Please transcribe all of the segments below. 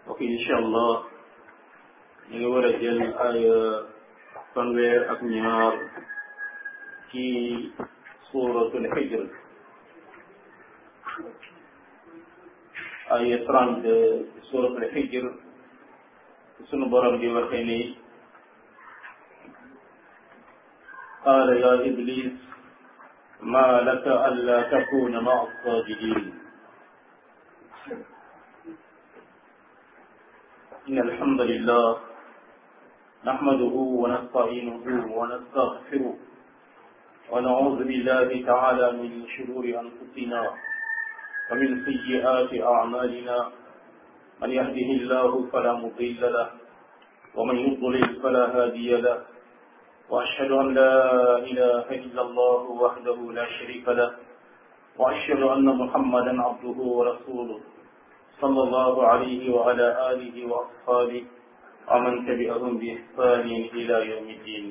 ok incha allah ñu ngi war a jël ay fanweer ak ñaar ci suuratul Hijr ay 30 suuratul Hijr sunu borom di waxee ni qaala yaa iblis maa laka allaa takuuna ma'a as-saajidiin إن الحمد لله نحمده ونستعينه ونستغفره ونعوذ بالله تعالى من شرور أنفسنا ومن سيئات أعمالنا من يهده الله فلا مضل له ومن يضلل فلا هادي له وأشهد أن لا إله إلا الله وحده لا شريك له وأشهد أن محمدا عبده ورسوله صلى الله عليه وعلى آله وأصحابه ومن تبعهم بإحسان إلى يوم الدين.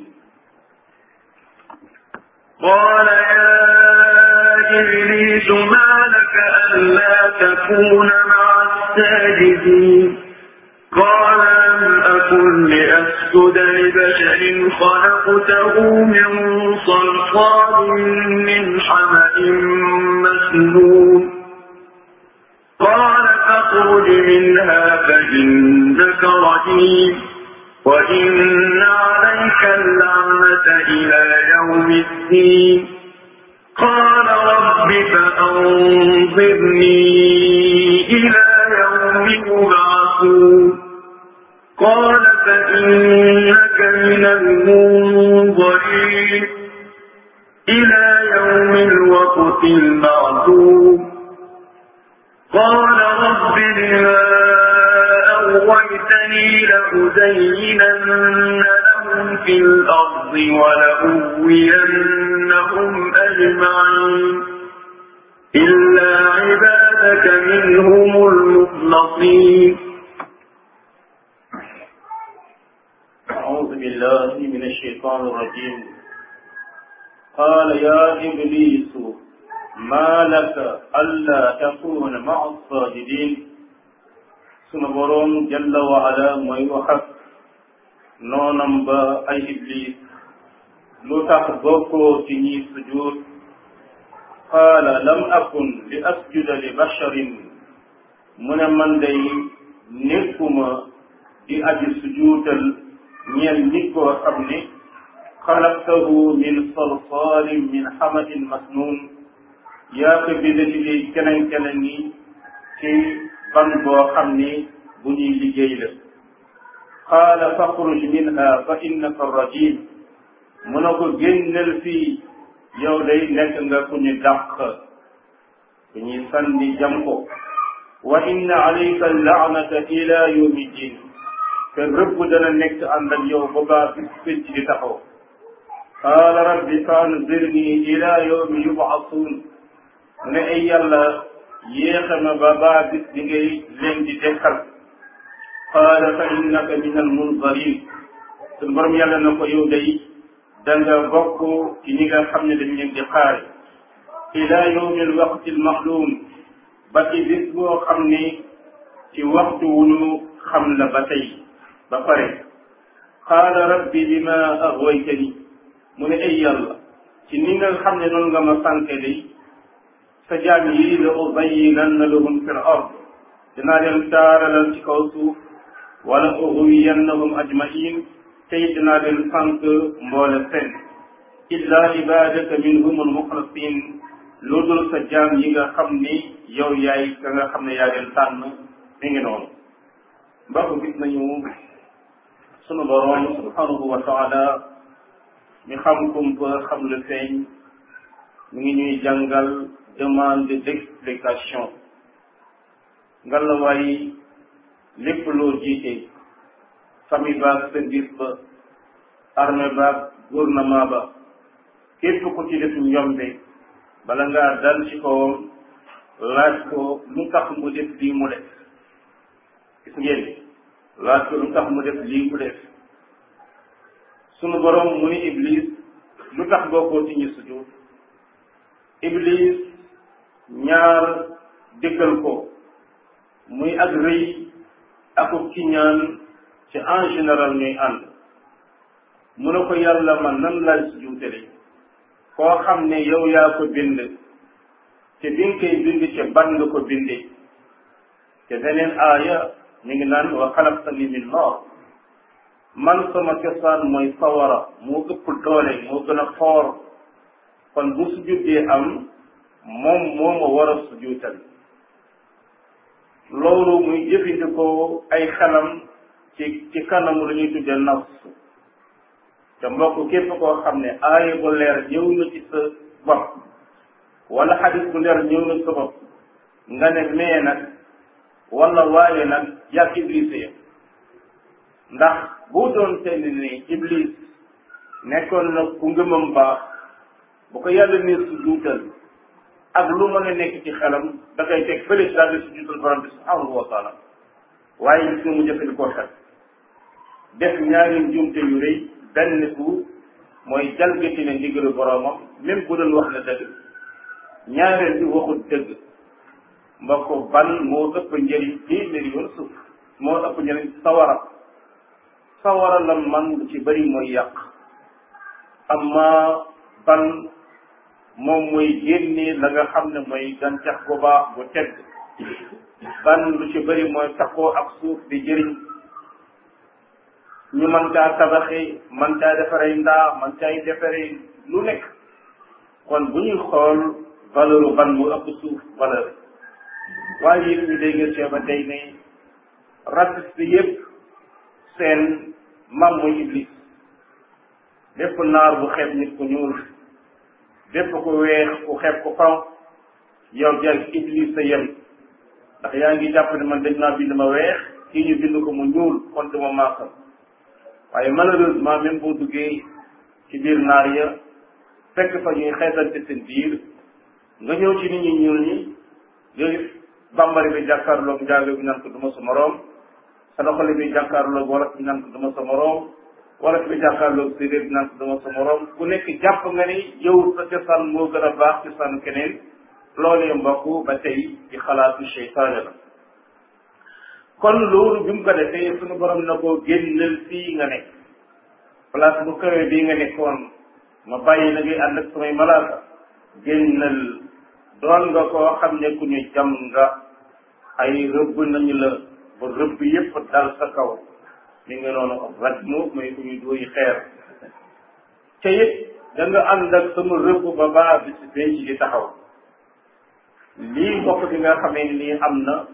قال يا إبليس ما لك ألا تكون مع الساجدين قال لم أكن لأسجد لبشر خلقته من صلصال من حمأ مسنون قال فاخرج منها فإنك رجيم وإن عليك اللعنة إلى يوم الدين قال رب فأنظرني إلى يوم يبعثون قال فإنك من المنظرين إلى يوم الوقت المعلوم قال رب بما أغويتني لأزينن لهم في الأرض ولأغوينهم أجمعين إلا عبادك منهم المخلصين. أعوذ بالله من الشيطان الرجيم. قال يا إبليس ما لك ألا تكون مع الساجدين. sunu boroom jalla wa ala mooy wax ak noonam ba ay iblis lu tax bokkoo ci ñi sujud qaala lam akun li asjuda li basharin mu ne man day nekkuma di aji sujuutal ñeel nit koo xam ne xalaqtahu min salsalin min hamain masnun yaa ko bind ci keneen ni ci ban boo xam ni bu ñuy liggéey la qaala faxruj minha fa innaka rajim mu ne ko génnal fii yow day nekk nga ku ñu dàq ku ñuy sànni jam ko wa inna alayka laanata ila yawmi din te rëbb dana nekk ànd ak yow ba baa bis pénc di taxaw qaala rabbi fa anzirni ila yawmi yub'athun mu ne ay yàlla yéexe ma ba baa bis di ngay leen di dekkal qaala fa innaka min al munzarin suñu borom yàlla na ko yow day da nga bokk ci ñi nga xam ne dañ leen di xaare ila yawmi al waqti al ma'lum ba ci bis boo xam ni ci waxtu wu ñu xam la ba tey ba pare qaala rabbi bima aghwaytani mu ne ay yàlla ci ni nga xam ne noonu nga ma sànke day sa jaam yi la uzayyinanna lahum fil ard dinaa leen taaralal ci kaw suuf wala ughwiyannahum ajma'in tey dinaa leen sànk mboole seen illa ibadaka minhum al-mukhlasin lu dul sa jaam yi nga xam ni yow yaay ka nga xam ne yaa leen tànn mi ngi noonu mbokk gis nañu sunu borom subhanahu wa taala mi xam kumpa xam lu feeñ mi ngi ñuy jàngal demande d'explication ngalawaay lépp loo jiite famille baag service ba armée baag gouvernement ba képp ku ci def njombe bala ngaa dal ci kawam laaj ko lu tax mu def lii mu def gis ngeen laaj ko lu tax mu def lii mu def sunu borom mu ni iblis lu tax bokkoo ci ñi sujud iblis ñaar déggal ko muy ak rëy akub ci ñaan ci en général ñuy ànd mu ne ko yàlla man nan lay sujjuutale koo xam ne yow yaa ko bind te bi nga koy bind ca ban nga ko bindee te beneen aaya mi ngi naan wa xalaqtani min naar man sama cosaan mooy sawara moo ëpp doole moo gën a foor kon bu sujjuutee am moom moo ma war a sujjuutal loolu muy jëfandikoo ay xelam ci kanamu la ñuy tuddee nafs te mbokk képp koo xam ne aaya bu leer ñëw na ci sa bopp wala xadis bu leer ñëw na ci sa bopp nga ne mais nag wala waaye nag yàgg iblis ya ndax bu doon tey ni iblis nekkoon na ku ngëmam baax bu ko yàlla ne sujjuutal ak lu mën a nekk ci xelam da koy teg fële daal di sujjuutal borom bi subhanahu wa taala waaye gis nga mu jëfandikoo xel def ñaari njuumte yu rëy benn bu mooy jalgati ne ndigalu boromam même bu doon wax na dëgg ñaareel bi waxul dëgg mbokk ban moo ëpp njëriñ téeméeri yoon suuf moo ëpp njëriñ sawara la man lu ci bëri mooy yàq amma ban moom mooy génne la nga xam ne mooy gàncax bu baax bu tedd ban lu ci bëri mooy takkoo ak suuf di jëriñ ñu mën caa tabaxee mën caa defaree ndaa mën caa defaree lu nekk kon bu ñuy xool valeur ban mu ëpp suuf valeur waaye yéen ñu dégg ci ba tey ne raciste yëpp seen mam muy iblis bépp naar bu xeeb nit ku ñuul bépp ku weex ku xeeb ku xonq yow jag iblis sa yem ndax yaa ngi jàpp ne man dañ naa bind ma weex kii ñu bind ko mu ñuul kon duma maasal waaye malheureusement même boo duggee ci biir naar ya fekk fa ñuy xeetante seen biir nga ñëw ci nit ñi ñuul ñi yooyu bambari bi jàkkaarloog njaago bi naan ko duma sa moroom sa doxali bi jàkkaarloog wolof bi naan ko duma sa moroom wolof bi jàkkaarloog séeréer bi naan ko duma sa moroom ku nekk jàpp nga ni yow sa cosaan moo gën a baax cosaanu keneen loolee mbokk ba tey ci xalaatu seytaane la kon loolu bi mu ko defee suñu borom na ko génnal fii nga nekk place bu kawe bii nga nekkoon ma bàyyi na ngay ànd ak samay malaaka génnal doon nga koo xam ne ku ñu jam nga ay rëbb nañu la ba rëbb yépp dal sa kaw mi ngi noonu rajmu mooy ku ñu dóoyi xeer te it da nga ànd ak sama rëbb ba baa bi si penc di taxaw lii mbokk bi nga xamee nii am na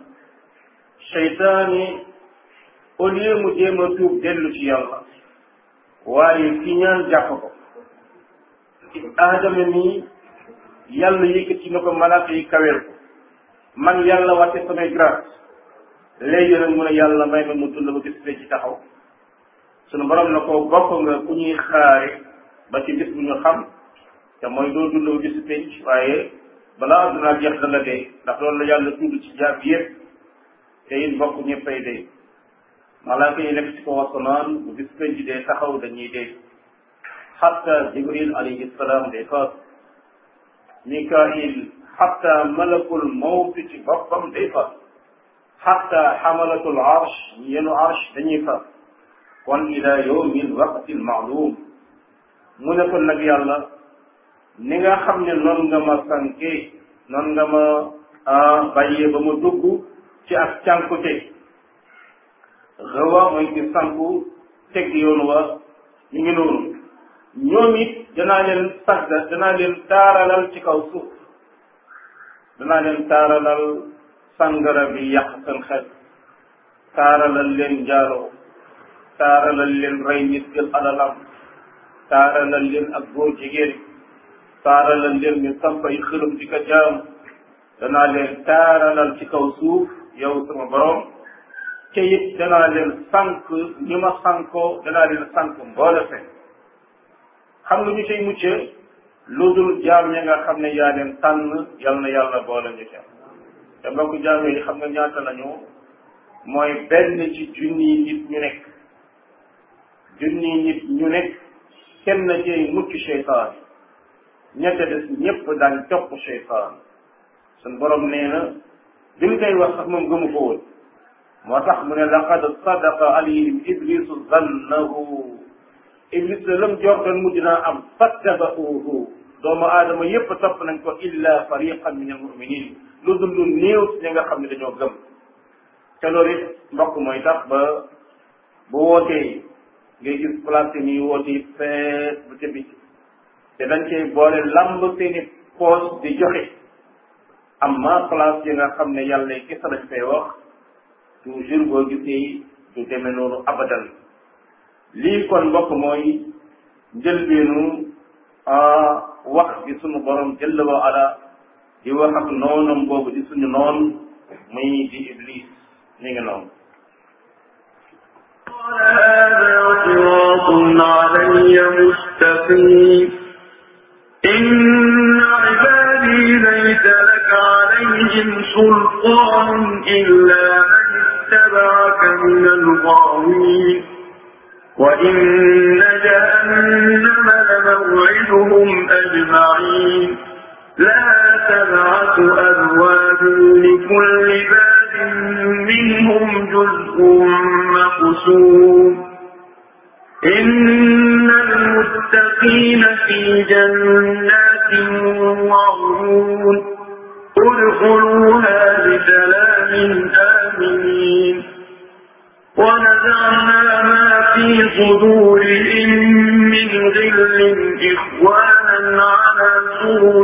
seytaani au lieu mu jéem a tuub dellu ci yàlla waaye ki ñaan jàpp ko aadama nii yàlla yëkkati na ko malaaka yi kaweel ko man yàlla wàcce samay grâce léegi nag mu ne yàlla may ma mu dund ba gis ci taxaw sunu borom na ko bokk nga ku ñuy xaare ba ci bis bu ñu xam te mooy doo dund ba gis penc waaye balaa addunaa jeex da nga dee ndax loolu la yàlla tudd ci jaab yëpp te it bokk ñëppay dee malaaka yi nekk ci kaw asamaan bu gis penc dee taxaw dañuy dee xatta jibril alayhi salaam day faatu mikail xatta malakul mawti ci boppam day faatu xatta xamalatul arsh ñi yenu arsh dañuy faatu kon ila yawmil waqtil maalum mu ne kon nag yàlla ni nga xam ne noonu nga ma sànke noonu nga ma bàyyee ba ma dugg ci ak cànkute xëwa mooy ci sànku teg yoon wa ñu ngi noonu ñoom it danaa leen sagga danaa leen taaralal ci kaw suuf danaa leen taaralal sangara bi yàq seen xel taaralal leen njaaloo taaralal leen rey nit jël alalam taaralal leen ak góor jigéen taaralal leen ñu sampay xërëm di ko jaam danaa leen taaralal ci kaw suuf yow sama borom te it danaa leen sànq ñi ma sànkoo danaa leen sànq mboole fen xam nga ñu cay mucce lu dul jaam ña nga xam ne yaa leen tànn yal na yàlla boole ñu ca te mbokk jaam yi xam nga ñaata lañu mooy benn ci junniy nit ñu nekk kenn cay mucc seytaan ñette des ñëpp daan topp seytaan suñ borom nee na bi mu koy wax sax moom gëmu ko woon moo tax mu ne laqad sadaqa alayhim iblisu zannahu iblis la lam jortoon mujj naa am fattaba'uhu doomu aadama yépp topp nañ ko illa fariqan min almuminin lu dul lu néew si ñi nga xam ne dañoo gëm te loolu it mbokk mooy tax ba bu wootee ngay gis place yi ñuy woote fees bu ca biti te dañ cay boole lamb seeni poos di joxe amma place yi nga xam ne yàlla kese lañ fay wax toujours boo gisee du demee noonu abadan lii kon mbokk mooy njëlbeenu wax bi sunu borom jalla wa ala di wax ak noonam boobu di suñu noon muy di iblis mi ngi noonu هذا صراط علي مستقيم إن عبادي ليس لك عليهم سلطان إلا من اتبعك من الغاوين وإن جهنم لموعدهم أجمعين لها 7 أبواب لكل باب منهم جزء مقسوم إن المتقين في جنات وعيون ادخلوها بسلام آمنين ونزعنا ما في صدورهم من غل إخوانا على سرر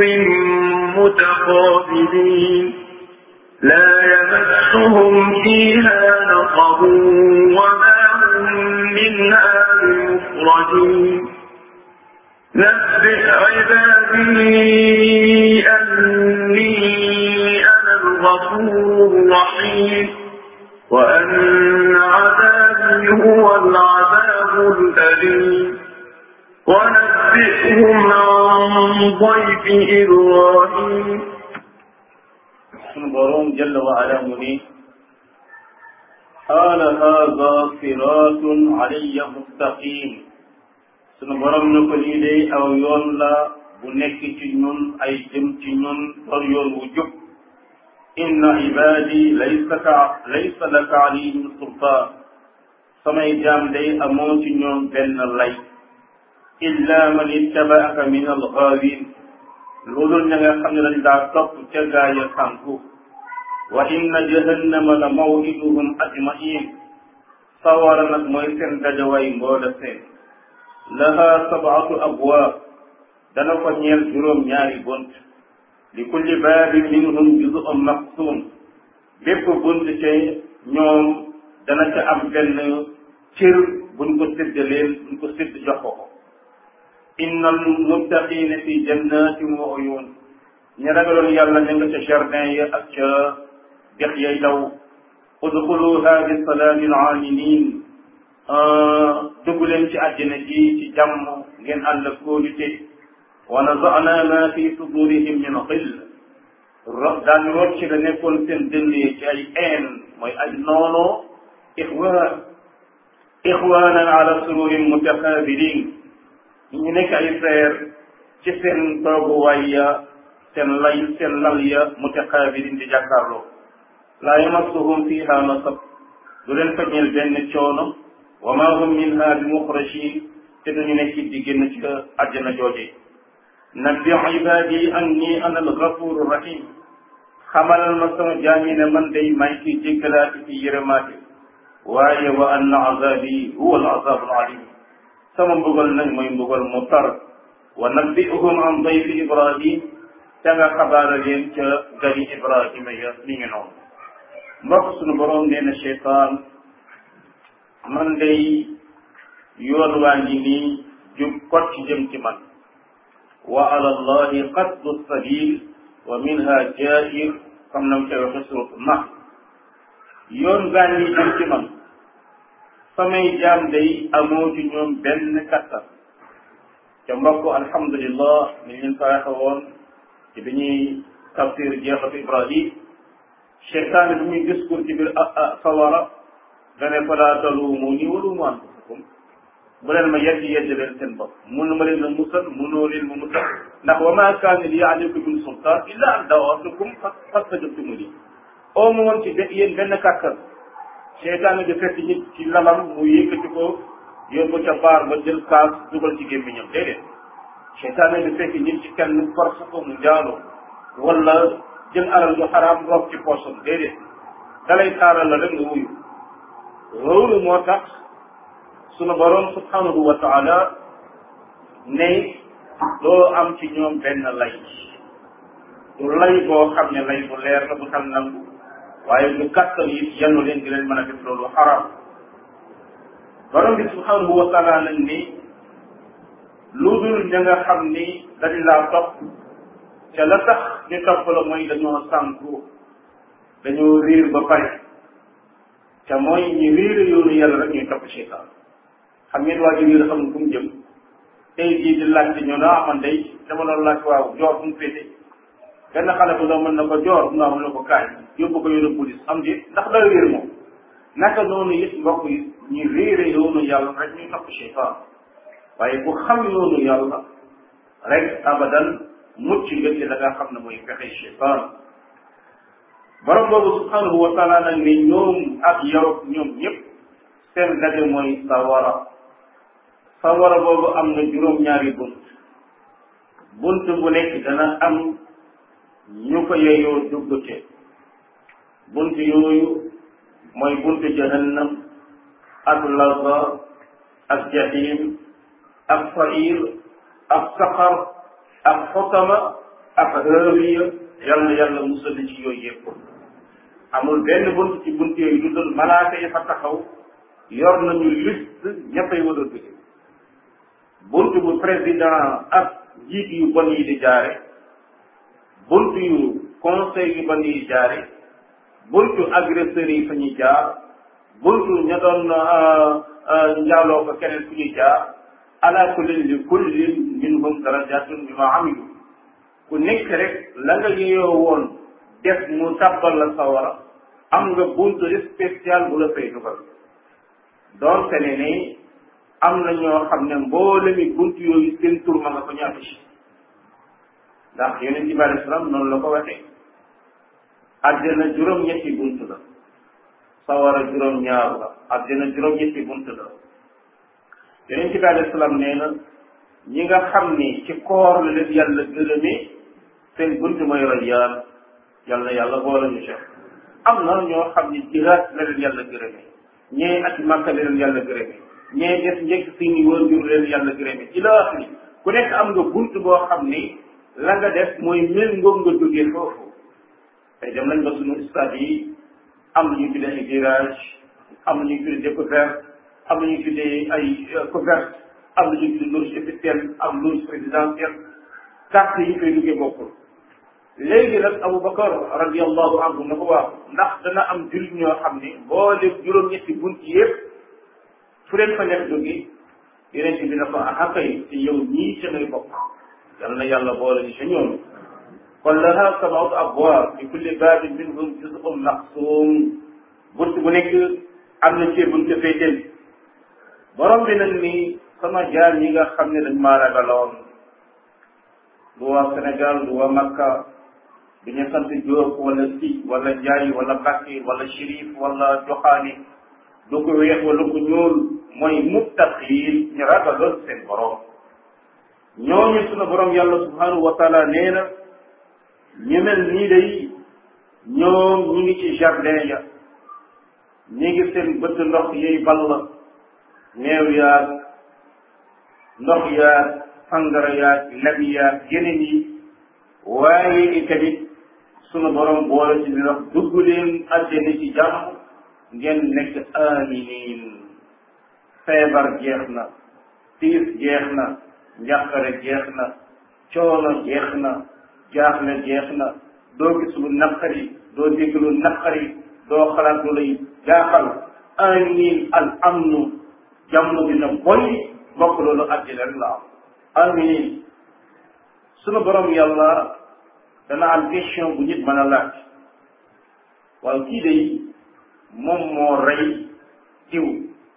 متقابلين لا يمسهم فيها نصب وما هم منها بمخرجين نبئ عبادي أني أنا الغفور الرحيم وأن عذابي هو العذاب الأليم ونبئهم عن ضيف إبراهيم sunu borom jalla wa ala mu ni qaala haada siraatun alayya mustaqim sunu borom ne ko lii day aw yoon la bu nekk ci ñun ay jëm ci ñun war yoon wu jub inna ibadi laysa laka alayhim sultaan samay jaam day amoo ci ñoom benn lay illa man ittabaaka min algaawin loolu ña nga xam ne dañ daa topp ca gaaya sànku wa inna jahannama la maw'iduhum ajma'in sawara nag mooy seen dajawaay mboola seen laha 7 abwaab dana ko ñeel juróom-ñaari bunt li kulli baabin minhum juz'un maqsuum bépp bunt ca ñoom dana ca am benn cër buñ ko séddaleen buñ ko sédd jox ko inna almuttaqina fi jannatin wa uyun ñi ragaloon yàlla ña nga ca jardin ya ak ca dex yay daw udxuluha bi salaamin aaminin dugg leen ci àddina ji ci jàmm ngeen ànd ak kóolute wa naza'na ma fi sudurihim min xill daan rocc la nekkoon seen dëndee ci ay een mooy ay noonoo ixwaanan ala sururin mutaqaabilin ñu nekk ay frère ci seen tooguwaay ya seen lal ya mutaqaabilin di jàkkaarloo laa yamassuhum fiha nasab du leen fañeel benn coono wa ma hum minha bi muxrajin te duñu nekk di génn ci àjjana jooje nabbi ibadi anni ana algafuru rahim xamalal ma sama jaam yi ne man day may ki jéggalaati ci yërëmaate waaye wa anna azabi huwa al azabu al alim sama mbugal nag mooy mbugal mu tar wa nabbi'uhum an dayfi ibrahim te nga xabaara leen ca gari ibrahima ya mi ngi noonu mbokk sunu borom nee na cheytaan man day yoon waa ngi nii jub kot ci jëm ci man wa ala allahi qasdu sabil wa minha jair comme nam ca waxe suratu nahl yoon gaa ngi jëm ci man samay jaam day amoo ci ñoom benn kattan ca mbokk alhamdulillah ni leen ko waxe woon ci bi ñuy tafsir jeexatu ibrahim cheytaan bi muy discours ci biir sawara dane falaa taluumuunii wa luumuu anfusakum bu leen ma yedd leen seen bopp mënu ma leen a musal mënoo leen ma musal ndax wa maa kaana lii alaykum min sultaan illaa an da'awtukum fastajabtumu lii oo ma woon ci yéen benn kàttan seytaane di fekk nit ci lalam mu yëkkati ko yóbbu ca baar ba jël kaas dugal ci gémmiñam déedéet seytaane di fekk nit ci kenn force ko mu njaaloo wala jël alal ju xaraam roog ci poosam déedéet dalay taaral la rek nga wuyu loolu moo tax sunu borom subhanahu wa taala ne doo am ci ñoom benn lay du lay boo xam ne lay bu leer la bu xam nangu waaye du kàttan yi yanu leen di leen mën a def loolu xaraam borom bi subhanahu wa taala nag ni lu dul ña nga xam ni dañ laa topp te la tax ñu topp la mooy dañoo sànku dañoo riir ba pare te mooy ñi riir yoonu yàlla rek ñuy topp seytaan xam ngeen waa ji riir xamul fu mu jëm tey jii di laajte ñoo naa man day dama doon laaj waaw joor fu mu féete benn xale bu doon mën na ko joor naa mën na ko kaay yóbbu ko yóbbu police am di ndax daa riir moom naka noonu it mbokk yi ñu riire yoonu yàlla rek ñuy topp seytaan waaye ku xam yoonu yàlla rek abadan mucc nga ci la nga xam ne mooy pexe seytaan borom boobu subhanahu wa taala nag ne ñoom ak yow ñoom ñëpp seen daje mooy sawara sawara boobu am na juróom-ñaari bunt bu nekk dana am ñu ko yeyoo duggate bunt yooyu mooy buntu jahannam ak laza ak jahim ak sair ak saqar ak xotama ak haawiya yàlla musal ci yooyu yëpp amul benn bunt ci bunt yooyu lu dul malaaka yi fa taxaw yor nañu liste ñëppay war a dugg bunt bu président ak jiit yu bon yi di jaare bunt yu conseil yu bon yi di jaare buntu agresseurs yi fa ñuy jaar buntu ña doon njaaloo ko keneen fu ñuy jaar ala kullin li kullin minhum darajatun bima amilu ku nekk rek la nga yeyoo woon def mu tàbbal la sawara am nga buntu spécial bu la fay dugal donc ne ni am na ñoo xam ne mboolemi buntu yooyu seen tur ma nga ko ñu affiché ndax yonent bi alayhi salaam noonu la ko waxee àddina juróom-ñetti bunt la sawara juróom-ñaar la àddina juróom-ñetti bunt la yonent bi alayhi salaam nee na ñi nga xam ni ci koor la leen yàlla gërëmee seen bunt mooy rayyaan yàlla boole ñu chef am na ñoo xam ni jihaad la leen yàlla gërëmee ñee ak Makka la leen yàlla gërëmee ñee des njëkk seeni waajur leen yàlla gërëmee ila axiri ku nekk am nga bunt boo xam ni la nga def mooy méngóog nga jógee foofu tey dem nañ ba suñu stade yi am na ñu tuddee ay virage am na ñu tuddee découverte am na ñu tuddee ay couverte am na ñu tuddee loge officielle am loge présidentielle carte yi koy duggee bokkul léegi nag Aboubacar radiallahu anhu na ko waaw ndax dana am jullit ñoo xam ni boole juróom-ñetti bunt yëpp fu leen fa nekk jóge yeneen bi na ko akay te yow ñii ca ngay bokk yal na yàlla boole ñu ca ñoom kon laha sab'atu abwaab li kulli baabin minhum juz'un maqsuum bunt bu nekk am na ci bunt féeteen borom bi nag ni sama jaam yi nga xam ne dañ maa ragaloon du waa Sénégal du waa Makka du ñu sant Jóob wala Si wala Njaay wala Mbàkke wala Chérif wala Joxaani du ko weex wala ko ñuul mooy muttaqiin ñu ragaloon seen borom ñooñu sunu borom yàlla subhanahu wa taala nee na ñu mel nii day ñoom ñi ngi ci jardin ya ñi ngi seen bëtt ndox yiy ball neew yaag ndox yaag sangara yaag lem yaag yeneen yi waaye itamit sunu borom boole ci li wax dugg leen àjjana ci jàmm ngeen nekk aminin feebar jeex na tiis jeex na njàqare jeex na coono jeex na jaaxle jeex na doo gis lu naqari doo dégg lu naqari doo xalaat lu lay jaaxal amin al amnu jàmm dina boy bokk loolu àddina rek la am amin sunu borom yàlla dana am question bu nit mën a laaj waaw kii day moom moo rey diw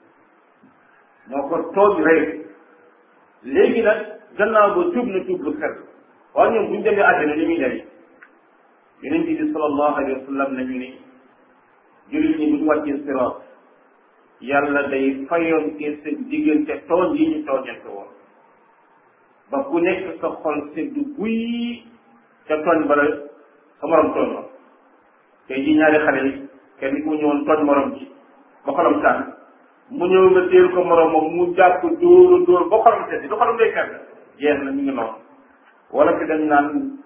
moo ko toog rey léegi nag gannaaw ba tuub na tuub bu xel waaye ñoom bu ñu demee àddina ni muy demee yonent bi sallallahu alayhi wa sallam nañu ni jullit ñi bu ñu wàccee siraat yàlla day fayoon ke seen diggante tooñ yi ñu tooñante woon ba ku nekk sa xol seddu guy ca tooñ bala sa morom tooñ ma tey ji ñaari xale yi kenn ku ñëwoon tooñ morom ji ba xolam tàng mu ñëw nga téel ko moromam mu jàpp dóor ba xolam sedd du xolam day fekk jeex na ñu ngi noonu wala fi dañ naan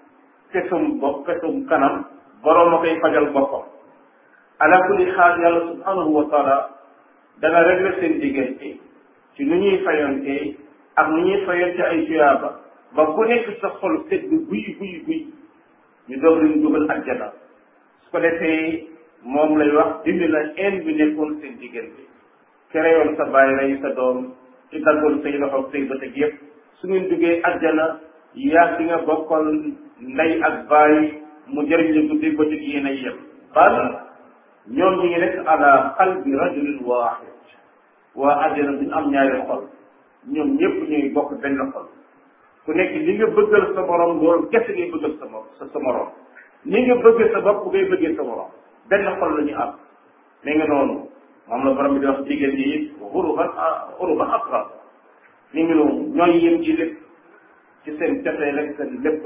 fesum kanam boroom a koy fajal boppam ala kulli xaal yàlla subhanahu wa taala dana régler seen diggante ci nu ñuy fayonte ak nu ñuy fayonte ay tuyaaba ba ku nekk sa xol sedd guy ñu doog leen dugal àjjana su ko defee moom lay wax dindi la en bi nekkoon seen diggante kereyoon sa baay rey sa doom ci daggoon say loxo say bët ak yëpp su ngeen duggee àjjana yaa ki nga bokkal ndey ak baay mu jëriñ la guddi bëccëg yéen a yem bal ñoom ñi ngi nekk ala qalbi rajulin waahid waa àjjana duñu am ñaari xol ñoom ñëpp ñuy bokk benn xol ku nekk li nga bëggal sa morom loolu kese ngay bëggal sa morom ni nga bëgg sa bopp ngay bëggee sa morom benn xol la ñu am mais nga noonu moom la borom bi di wax jigéen yi uruban atrab ni ngi noonu ñooy yem ci lépp ci seen cafee rek seen lépp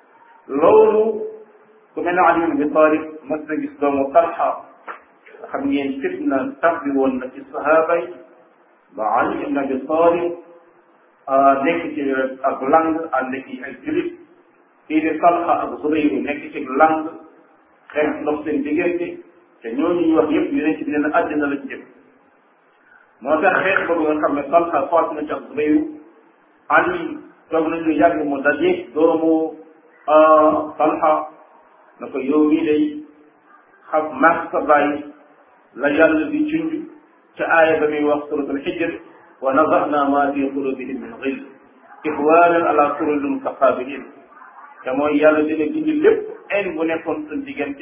loolu ku mel ne Ali ibn Abi Talib mas na gis doomu Talha xam ngeen fitna tabbi woon na ci sahaaba yi ba Ali ibn Abi Talib nekk ci ak lang ànd ci ay julit kii di Talha ak Zubayr nekk ci lang xeex ndox seen diggante te ñooñu ñu wax yëpp yeneen ci bi ne àddina lañ jëm moo tax xeex boobu nga xam ne Talha faat na ci ak Zubayr Ali toog nañ lu yàgg mu daje doomu Talha na ko yow mii day xam maag sa bàyyi la yàlla di junj ca aaya ba muy wax suratul Hijr wa naza'na ma fi qulubihim min ghill ixwanan ala sururin mutaqabilin te mooy yàlla dina dindi lépp en bu nekkoon seen diggante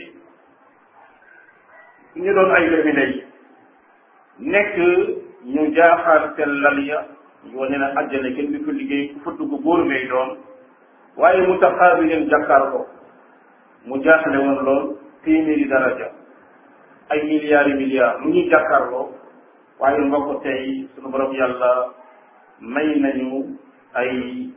ñu doon ay doomi ndey nekk ñu jaaxaar seen lal ya wane na àjjana kenn du ko liggéey ku fa dugg góor ngay doon waaye mutaqabilin jàkkaarloo mu jaaxle woon lool téeméeri daraja ay milliards mu ñuy jàkkaarloo waaye mbokk tey sunu borom yàlla may nañu ay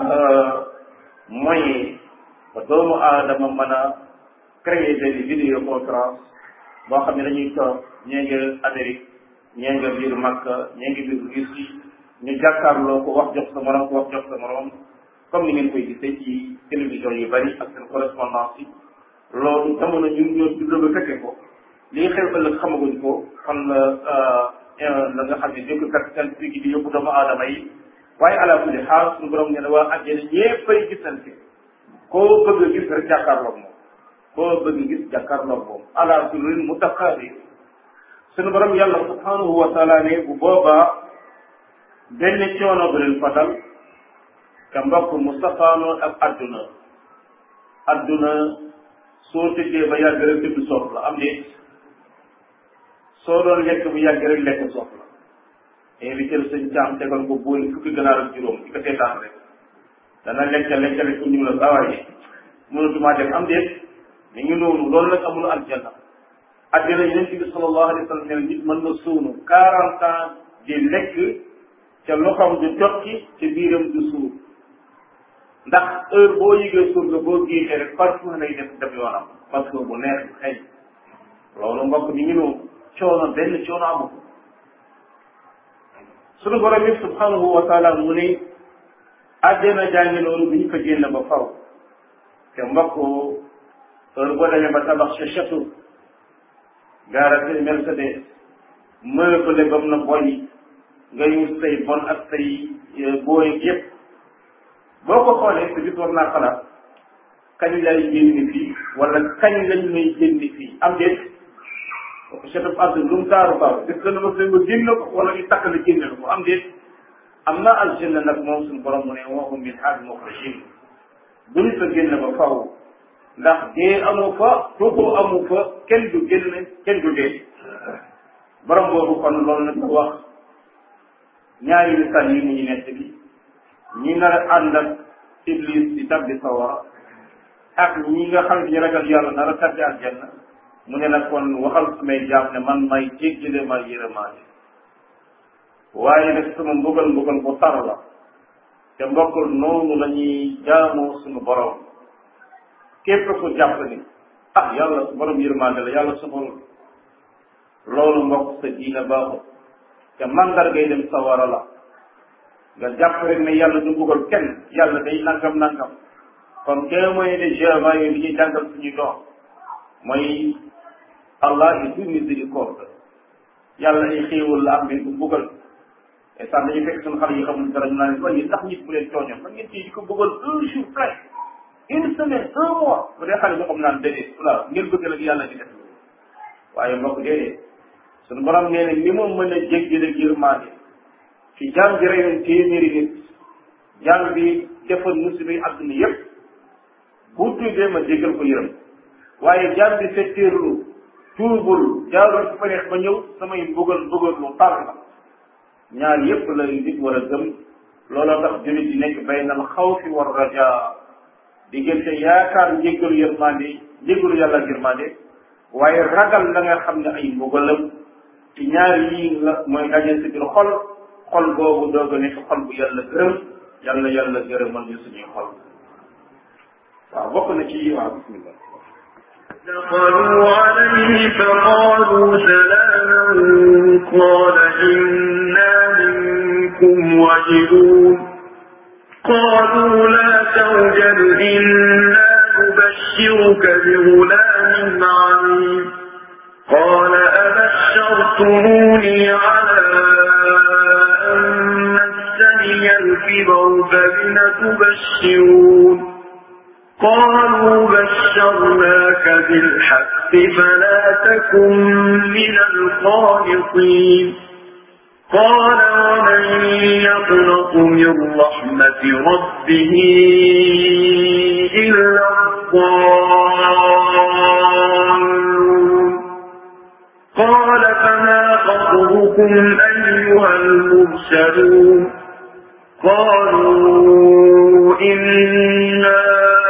moyens ba doomu aadama mën a créer benn vidéoconférence boo xam ne dañuy toog ñee nga Amérique ñee nga biir Makka ñee nga biir Russie ñu jàkkaarloo ko wax jox sa morom ko wax jox sa morom comme ni ngeen koy gisee ci télévision yu bari ak seen correspondance yi loolu jamono ñun ñoo juddoo ba fekke ko lii xew ëllëg xamaguñ ko fan la nga xam ne jëkkkat scientifique yi di yóbbu doomu aadama yi waaye ala kulli xaal suñu borom ne waa àjjana ñéppay gisante koo bëgg a gis rek jàkkaarloog moom koo bëgg a gis jàkkaarloog moom ala sururin mutaqaabilin suñu borom yàlla subhanahu wa taala ne bu boobaa benn coono bu leen fatal te mbokk mu safaanoo ak adduna soo tëddee ba yàgg rek tëdd soof la am déet soo doon lekk bu yàgg rek lekk soof la invité la sëñ caam tegal ko booli fukki ganaar ak juróom di ko seetaan rek dana lekk ko ñu la sawaaye mënatumaa def am déet mi ngi noonu loolu nag amul aljanna àddina yonent bi sallallahu alayhi wa sallam ne nit mën na suunu 40 ans di lekk ca loxoom du tokki ca biiram du suur ndax heure boo yëgee suur nga boo géexee rek parfois lay def yoonam parce que bu neex xëy loolu mbokk mi ngi noonu coono benn coono amu ko sunu borom yi subhanahu wa taala mu ne àjjana jàngi loolu bu ñu ko génn ba faw te mbokk heure boo demee ba tabax sa château gaara say Mercedes meuble bam na boy nga yu say bon ak say booy yëpp boo ko xoolee te bis war naa xalaat kañ lay génn fii wala kañ lañ may génn fii am déet château àdduna lu mu taaru baaw gis nga ma nga génn ko wala ñu takk la génne ko am déet am na aljanna nag moom suñu borom mu ne wa hum minhaa mukhrajin duñ fa génn ba faw ndax dee amu fa tuuxu amu fa kenn du génn kenn du dee borom boobu kon loolu nag wax ñaari misaal yi mu ñu nekk bi ñi nar a ànd ak iblis di tabbi sawara ak ñi nga xam ne ñu ragal yàlla nar a tabbi aljanna mu ne nag kon waxal samay jaam ne man may jéggale ma yërëmaane waaye nag sama mbugal bu tar la te mbokkul noonu la ñuy jaamoo suñu borom képp ku jàpp ni yàlla su borom yërëmaane la yàlla soxorul loolu mbokk sa diina baaxul te mandargay dem sawara la nga jàpp rek ne yàlla du mbugal kenn yàlla day nangam kon témoin de Jéhovah yooyu li ñuy jàngal suñuy doom mooy Allah est tout miséricorde yàlla ay xéewal la am mais du mbugal et ça dañuy fekk suñu xale yi xamul dara ñu naan waaye ndax nit bu leen tooñoon man ngeen ci di ko mbugal un jour près une semaine un mois bu dee xale boo xam naan déedéet voilà ngeen bëgg ak yàlla di def waaye mbokk déedéet suñu borom nee ne ni mu mën a jéggale yërmande ci jaam bi reyoon téeméeri nit jaam bi defoon musiba yi àdduna yépp bu tuubee ma jéggal ko yërëm waaye jaam bi fetteerlu tuubul jaarul ci fa neex ba ñëw samay mbugal lu tar la ñaar yépp la nit war a gëm looloo tax jullit di nekk baynal xawfi war rajaa diggante yaakaar njéggalu yàlla ak yërmande waaye ragal la nga xam ne ay mbugalam ci ñaar yii la mooy daje si biir xol boobu doog a nekk xol bu yàlla gërëm yàlla gërëmal ñu suñuy xol waaw bokk na ci waaw bismillah دخلوا عليه فقالوا سلاما قال إنا منكم وجلون قالوا لا توجل إنا نبشرك بغلام عليم قال أبشرتموني على أن مسني الكبر فبم تبشرون قالوا بشرناك بالحق فلا تكن من القانطين قال ومن يقنط من رحمة ربه إلا الضالون قال فما خطبكم أيها المرسلون قالوا إنا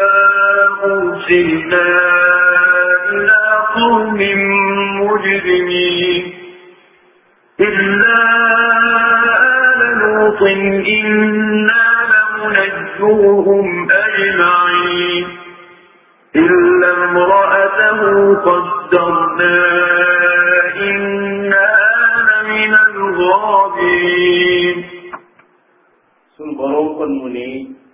أرسلنا إلى قوم مجرمين إلا آل لوط إنا لمنجوهم أجمعين إلا امرأته قدرنا إنها لمن الغابرين sun borom kon mu ne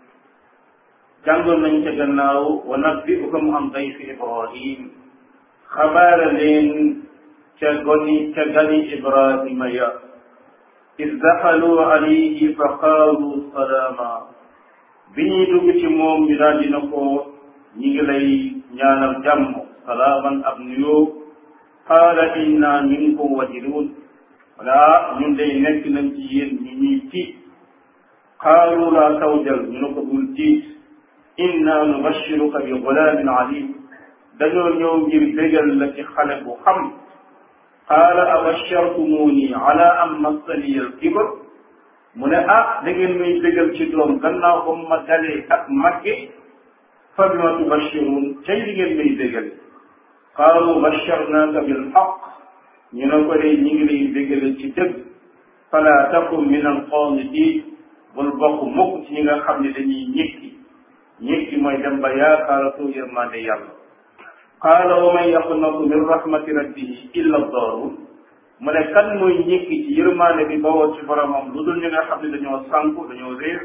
jàngoon nañ ca gannaaw wa nabbi'ukum an dayfi Ibrahim xabaara leen ca gani Ibrahima ya is daxalu alayhi fa qaalu salaama bi ñuy dugg ci moom ñu daal dina ko ñi ngi lay ñaanal jàmm salaaman ab nuyoo qaala inna minkum wajiluun wala ñun day nekk nañ ci yéen ñu ñuy tiit qaalu laa tawjal ñu ne ko bul tiit inna nubashiruka bi gulaamin alim dañoo ñëw ngir bégal la ci xale bu xam qaala abashartumuni ala an massaniya al-kibar mu ne da ngeen may bégal ci doom gannaaw ba ma dalee ak magge fa bima tubashirun tey di ngeen may bégal qaalu basharnaaka bil haqq ñu ne ko de ñi ngi lay bégale ci dëgg fala takun min al-qaanitiin bul bokk mukk ci ñi nga xam ne dañuy ñekki mooy dem ba yaakaaratoo yërmande yàlla qaala wa man yaqnatu min rahmati rabbihi illa ad-daalluun mu ne kan mooy ñekki ci yërmande bi bawoo ci boromam lu dul ñi nga xam ne dañoo sànku dañoo réer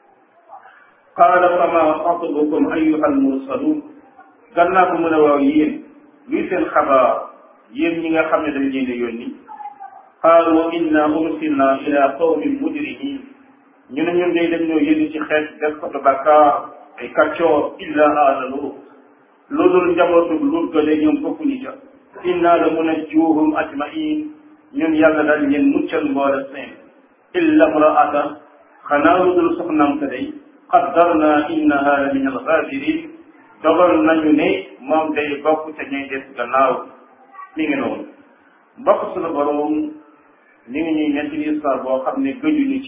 qaala fama xatbukum ayyuha al-mursaluun gannaaw bu mu ne waaw yéen luy seen xabaar yéen ñi nga xam ne dañ leen a yónni qaalu inna ursilna ila qawmin mujrimin ñu ne ñun day dañ ñoo yónni ci xeet def ko bàkkaar ay kàccoor illa aala Luut loolu njabootu Luut ga de ñoom foofu ñu ca inna la munajjuhum ajmain ñun yàlla daal leen muccal mboole seen illa mraata xanaa lu dul soxnaam ka day qaddarna innaha la min alxaabirin dogal nañu ne moom day bokk ca ñuy des gannaaw mi ngi noonu mbokk suñu borom mi ngi ñuy ñetti histoire boo xam ne gëjuñu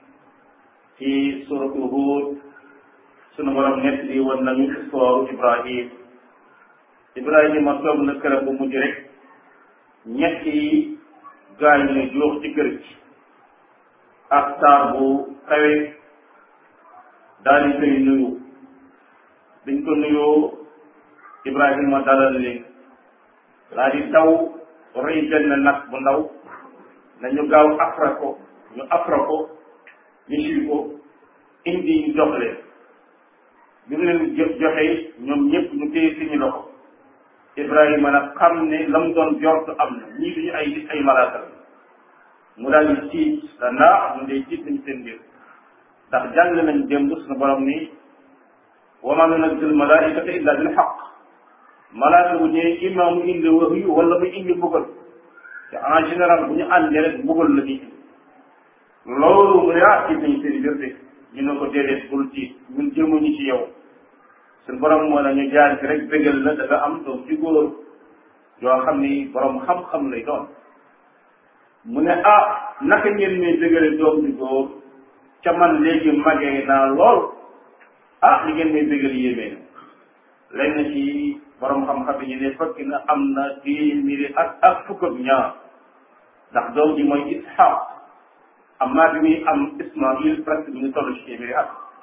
ci suratu Huud sunu borom nekk di woon nañu histoire Ibrahim Ibrahima toog na këram bu mujj rek ñetti gaañ ne joox ci kër gi ak taar bu kawe daal di koy nuyu biñ ko nuyoo Ibrahima dalal leen daal di daw rëy benn nag bu ndaw nañu gaaw afra ko ñu siy ko indi ñu jox leen bi mu leen joxee ñoom ñëpp ñu téye suñu loxo Ibrahima nag xam ne la mu doon jortu am na ñii duñu ay malaaka la mu daal di tiit ndax ñu day tiit nañu seen mbir ndax jàng nañ démb suñu borom ni wa maa nunazzil malaa'ikata illa bil haqq malaaka bu ñëwee imma mu indi wahyu wala mu indi mbugal te en général bu ñu àndee rek mbugal la ñuy indi loolu mu ne tiit nañu seen mbir de ñu ne ko déedéet bul tiit ñun jëmuñu ci yow suñu borom moo la ñu jaar ci rek bégal la da nga am doom ci góor yoo xam ni borom xam-xam lay doon mu ne naka ngeen may bégale doom ci góor ca man léegi magee naa lool li ngeen may bégal yéemee na lenn ci borom xam-xam yi ñu ne fekk na am na téeméeri ak fukk ak ñaar ndax doom ji mooy Ishaq amma bi muy am Ismaïl presque bi ñu toll ci téeméeri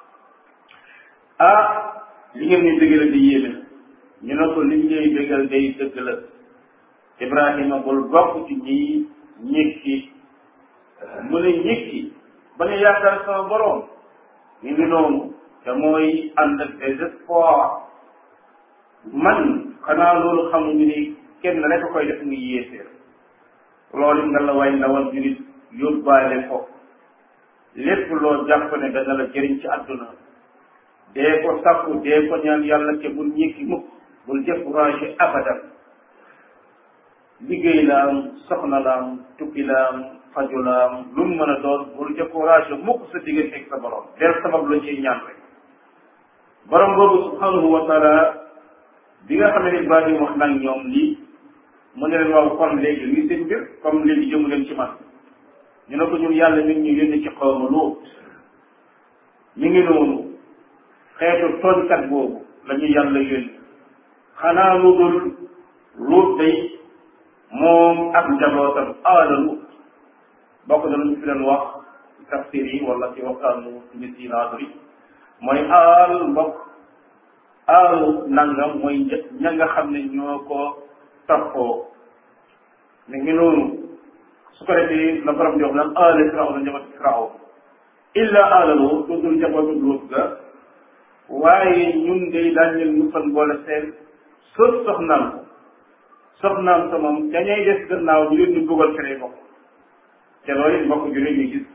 li ngeen ñuy bégal di yéeme ñu ne ko liñ ñuy bégal day dëgg la Ibrahima bul bokk ci ñi ñëkki mu ne ñëkki ba ñu yaakaar sama borom ñu ngi noonu te mooy ànd ak désespoir man xanaa loolu xamuñu ni kenn rek a koy def muy yéeséer loolu nga la way ndawal julit yóbbaale ko lépp loo jàpp ne dana la jëriñ ci àdduna dee ko sàkku dee ko ñaan yàlla te bul ñékki mukk bul découragé abadan liggéey la am soxna la am tukki la am faju la am lu mu mën a doon bul découragé mukk sa diggante ak sa borom del sabab la ciy ñaan rek borom boobu subhanahu wa taala bi nga xam ne Ibrahima wax nag ñoom lii mu ne leen waaw kon léegi luy seen mbir comme léegi jëmu leen ci man ñu ne ko ñun yàlla mi ngi ñu yónni ci xawma Luut mi ngi noonu xeetu tooñkat boobu la ñu yàlla yónni xanaa lu dul Luut day moom ak njabootam aala Luut bokk na lu ñu fi leen wax ci tafsir yi wala ci waxtaanu nit yi naadri mooy aal mbokk aalu nangam mooy ña nga xam ne ñoo ko toppoo mi ngi noonu su ko defee la borom di wax naan aala Firawna njaboot Firawna illa aala Luut lu dul njabootu Luut ga waaye ñun de daañu leen musal boole seen soo soxnaam sa moom dañuy des gannaaw ñu leen di bëggal feneen bokk te loolu it mbokk jullit ñu gis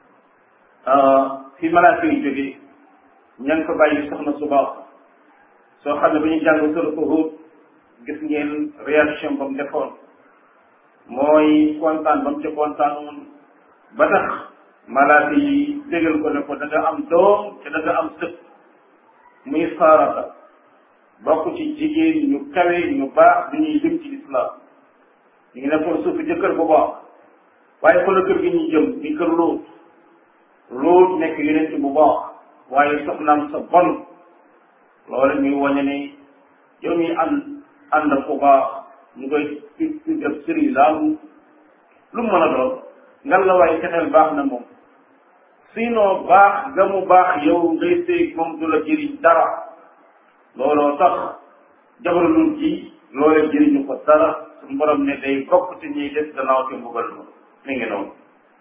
fi malaaka yi jógee ña ngi ko bàyyi soxna su baax soo xam ne ba ñu jàng suratu Huud gis ngeen réaction ba mu defoon mooy kontaan ba mu ca kontaanoon ba tax malaaka yi dégal ko ne ko da nga am doom te da nga am sët muy Saarata bokk ci jigéen ñu kawe ñu baax du ñuy jëm ci islam ñu ngi nekkoon suufu jëkkër bu baax waaye fa la kër gi ñuy jëm di kër Luut nekk yonent bu baax waaye soxnaam sa bon loolu ñuy wañe ne yow mi ànd ku baax ñu koy ci def sëriñ laal lu mën a doon ngal la waaye fexeel baax na moom sinon baax ga mu baax yow ngay séeg moom du la jëriñ dara looloo tax jabaru Luut ji loolee jëriñu ko dara suñu borom ne day bokk ci ñuy des gannaaw te mbugal ma mi ngi noonu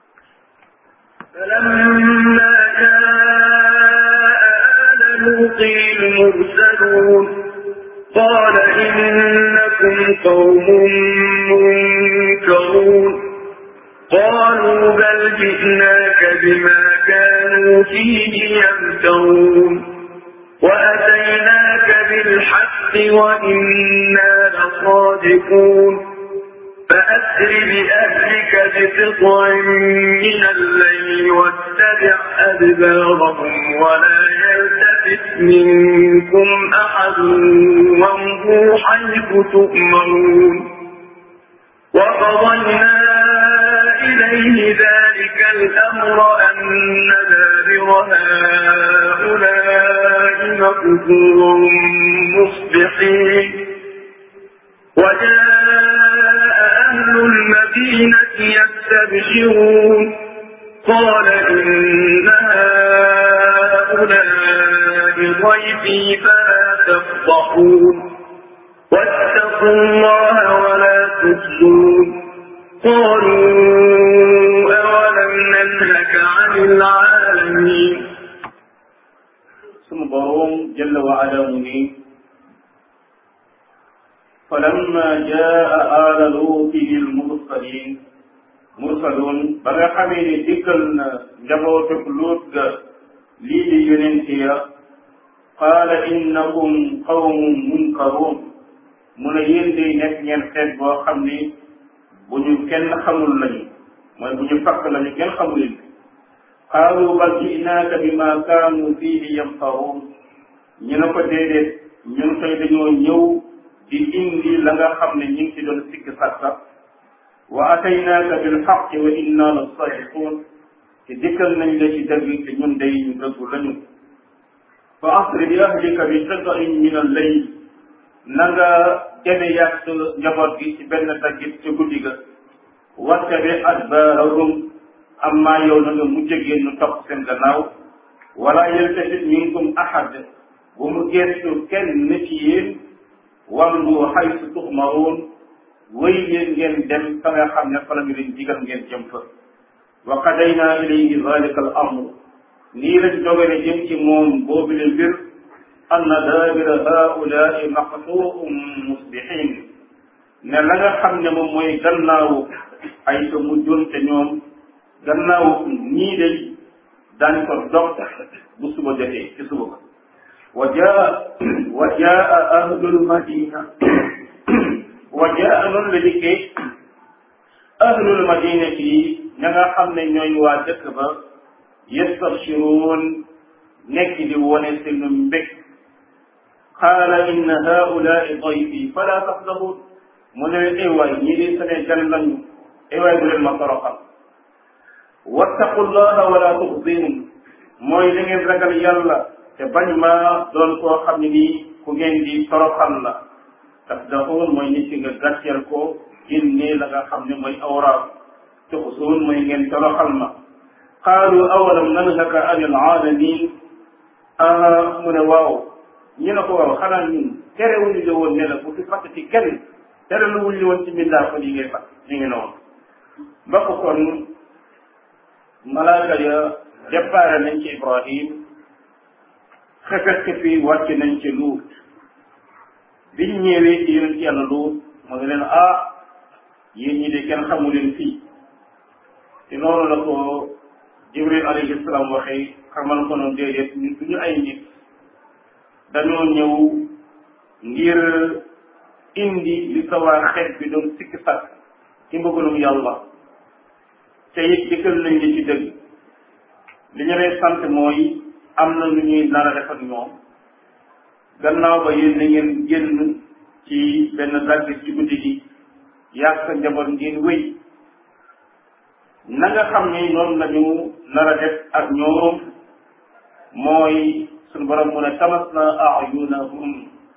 فلما جاء آل لوط المرسلون قال إنكم قوم منكرون قالوا بل جئناك بما كانوا فيه يمترون وأتيناك بالحق وإنا لصادقون فأسر بأهلك بقطع من الليل واتبع أدبارهم ولا يلتفت منكم أحد وامضوا حيث تؤمرون وقضينا إليه ذلك الأمر أن دابر هؤلاء مقطوع مصبحين وجاء أهل المدينة يستبشرون قال إن هؤلاء ضيفي فلا تفضحون واتقوا الله ولا تخزون قالوا أولم ننهك عن العالمين sunu boroom jalla wa ala mu ni falamma jaa aala luutin mursalun ba nga xamee ne dikkal na njabootug luut ga lii di yonente ya qaala innakum qawmun munkaruun mu ne yéen day nekk ngeen xeet boo xam ni bu ñu kenn xamul lañu mooy bu ñu fakk lañu kenn xamul leen qaalu bal ji'naaka bima kaanu fiihi yamtaruun ñu ne ko déedéet ñun koy dañoo ñëw di indi la nga xam ne ñu ngi ci doon sikk sàkka wa ataynaaka bil haqqi wa inna la sadiqun te dikkal nañ la ci dëgg te ñun day ñu dëggu lañu fa asri bi ahlika bi qita'in min al-layl na nga deme yàgg sa njaboot gi ci benn daggit ca guddi ga wattabi adbaarahum amma yow na nga mujj génn topp seen gannaaw wala yaltafit minkum ahad bu mu geestu kenn ci yéen wamdu haysu tu'maruun wéy leen ngeen dem fa nga xam ne fa la ñu leen digal ngeen jëm fa wa qadaynaa ilayhi zaalika al-amr nii lañ dogale jëm ci moom boobu le mbir anna daabira haa'ulaa'i maqtuu'un musbihiin ne la nga xam ne moom mooy gannaawu ay sa mujjoon te ñoom gannaawu ñii day daañ ko dog bu suba jotee ci suba ko wa jaa ahlul madina wa jaa noonu la dikkee ahlul madinati ña nga xam ne ñooy waa dëkk ba yastabshiruun nekk di wone seen mbég qaala inna haa'ulaa'i dayfi fala tafdahuun mu ne waay ñii di sene gan lañu waay bu leen ma toroxal wattaqullaha wala tuxzini mooy da ngeen ragal yàlla te bañ ma doon koo xam ne nii ku ngeen di toroxal la tafdahuun mooy nit ki nga gàcceel ko génne la nga xam ne mooy awraam tuxzuun mooy ngeen toroxal ma qaalu awalam nanhaka anil aalamiin mu ne waaw ñu ne ko waaw xanaa ñun tere wuñu la woon ne la bu fi fàttati kenn tere lu wuñu woon ci mbindaa ko yi ngay fat ñu ngi noonu mbokk kon malaaka ya déparé nañ ci Ibrahim xefet fi wàcc nañ ci Luut biñ ñëwee ci yonent yàlla Luut mu ngi leen yéen ñi de kenn xamu leen fii te noonu la ko Jibril alayhi salaam waxee xamal ko noonu déedéet ñun duñu ay nit dañoo ñëw ngir indi li sa waa xeet bi doon sikki sakk ci mbëggalum yàlla te it dikkal nañ li ci dëgg li ñu lay sant mooy am na lu ñuy nar a def ak ñoom gannaaw ba yéen na ngeen génn ci benn daggit ci guddi gi yàgg sa njaboot ngeen wéy na nga xam ni noonu la ñu nar a def ak ñoom mooy suñu borom mu ne tamasna a'yunahum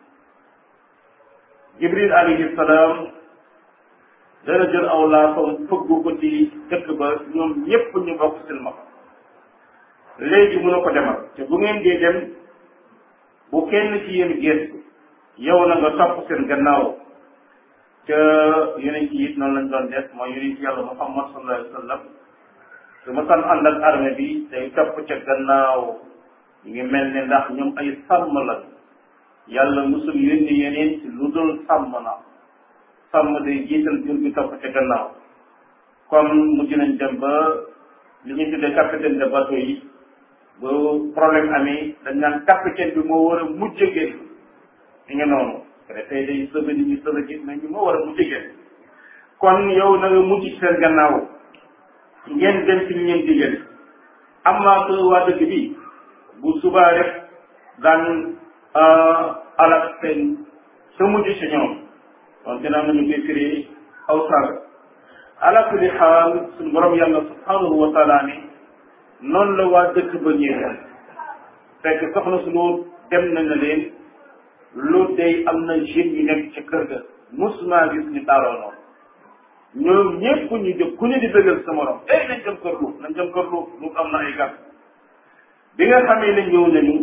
Jibril alayhi salaam dana jël aw laafam fëgg ko ci dëkk ba ñoom ñépp ñu bokk silma léegi mën na ko demal te bu ngeen dee dem bu kenn ci yéen geestu yow na nga topp seen gannaaw ca yeneen ci it noonu lañ doon def mooy yeneen ci yàlla Muhammad sallallahu alayhi wa sallam su ma san ànd ak armée bi day topp ca gannaaw ñu ngi mel ne ndax ñoom ay sàmm la yàlla musul yónni yeneen ci lu dul sàmm na sàmm day jiital jur gi topp ca gannaaw comme mujj nañ dem ba li ñuy tuddee capitaine de bateau yi bu problème amee dañ naan capitaine bi moo war a mujj génn mi ngi noonu préfet day sauvé nit ñi sauvé gis nañ ñu moo war a mujj génn kon yow na nga mujj ci seen gannaaw ngeen dem ci ñu ngeen digal amaa ko waa dëkk bi bu subaa rek daan alak seen sa mujj si ñoom donc dina am nañu koy firi aw saaga ala kulli xaal suñu borom yàlla subhanahu wa taala ni noonu la waa dëkk ba ñëwee fekk soxna su Luut dem na leen Luut day am na jeunes yu nekk ci kër ga musuma gis ñu taaroo noonu ñoom ñëpp ñu jóg ku ne di bëggal sa morom nañ dem kër Luut nañ dem kër Luut Luut am na ay gan bi nga xamee ne ñëw nañu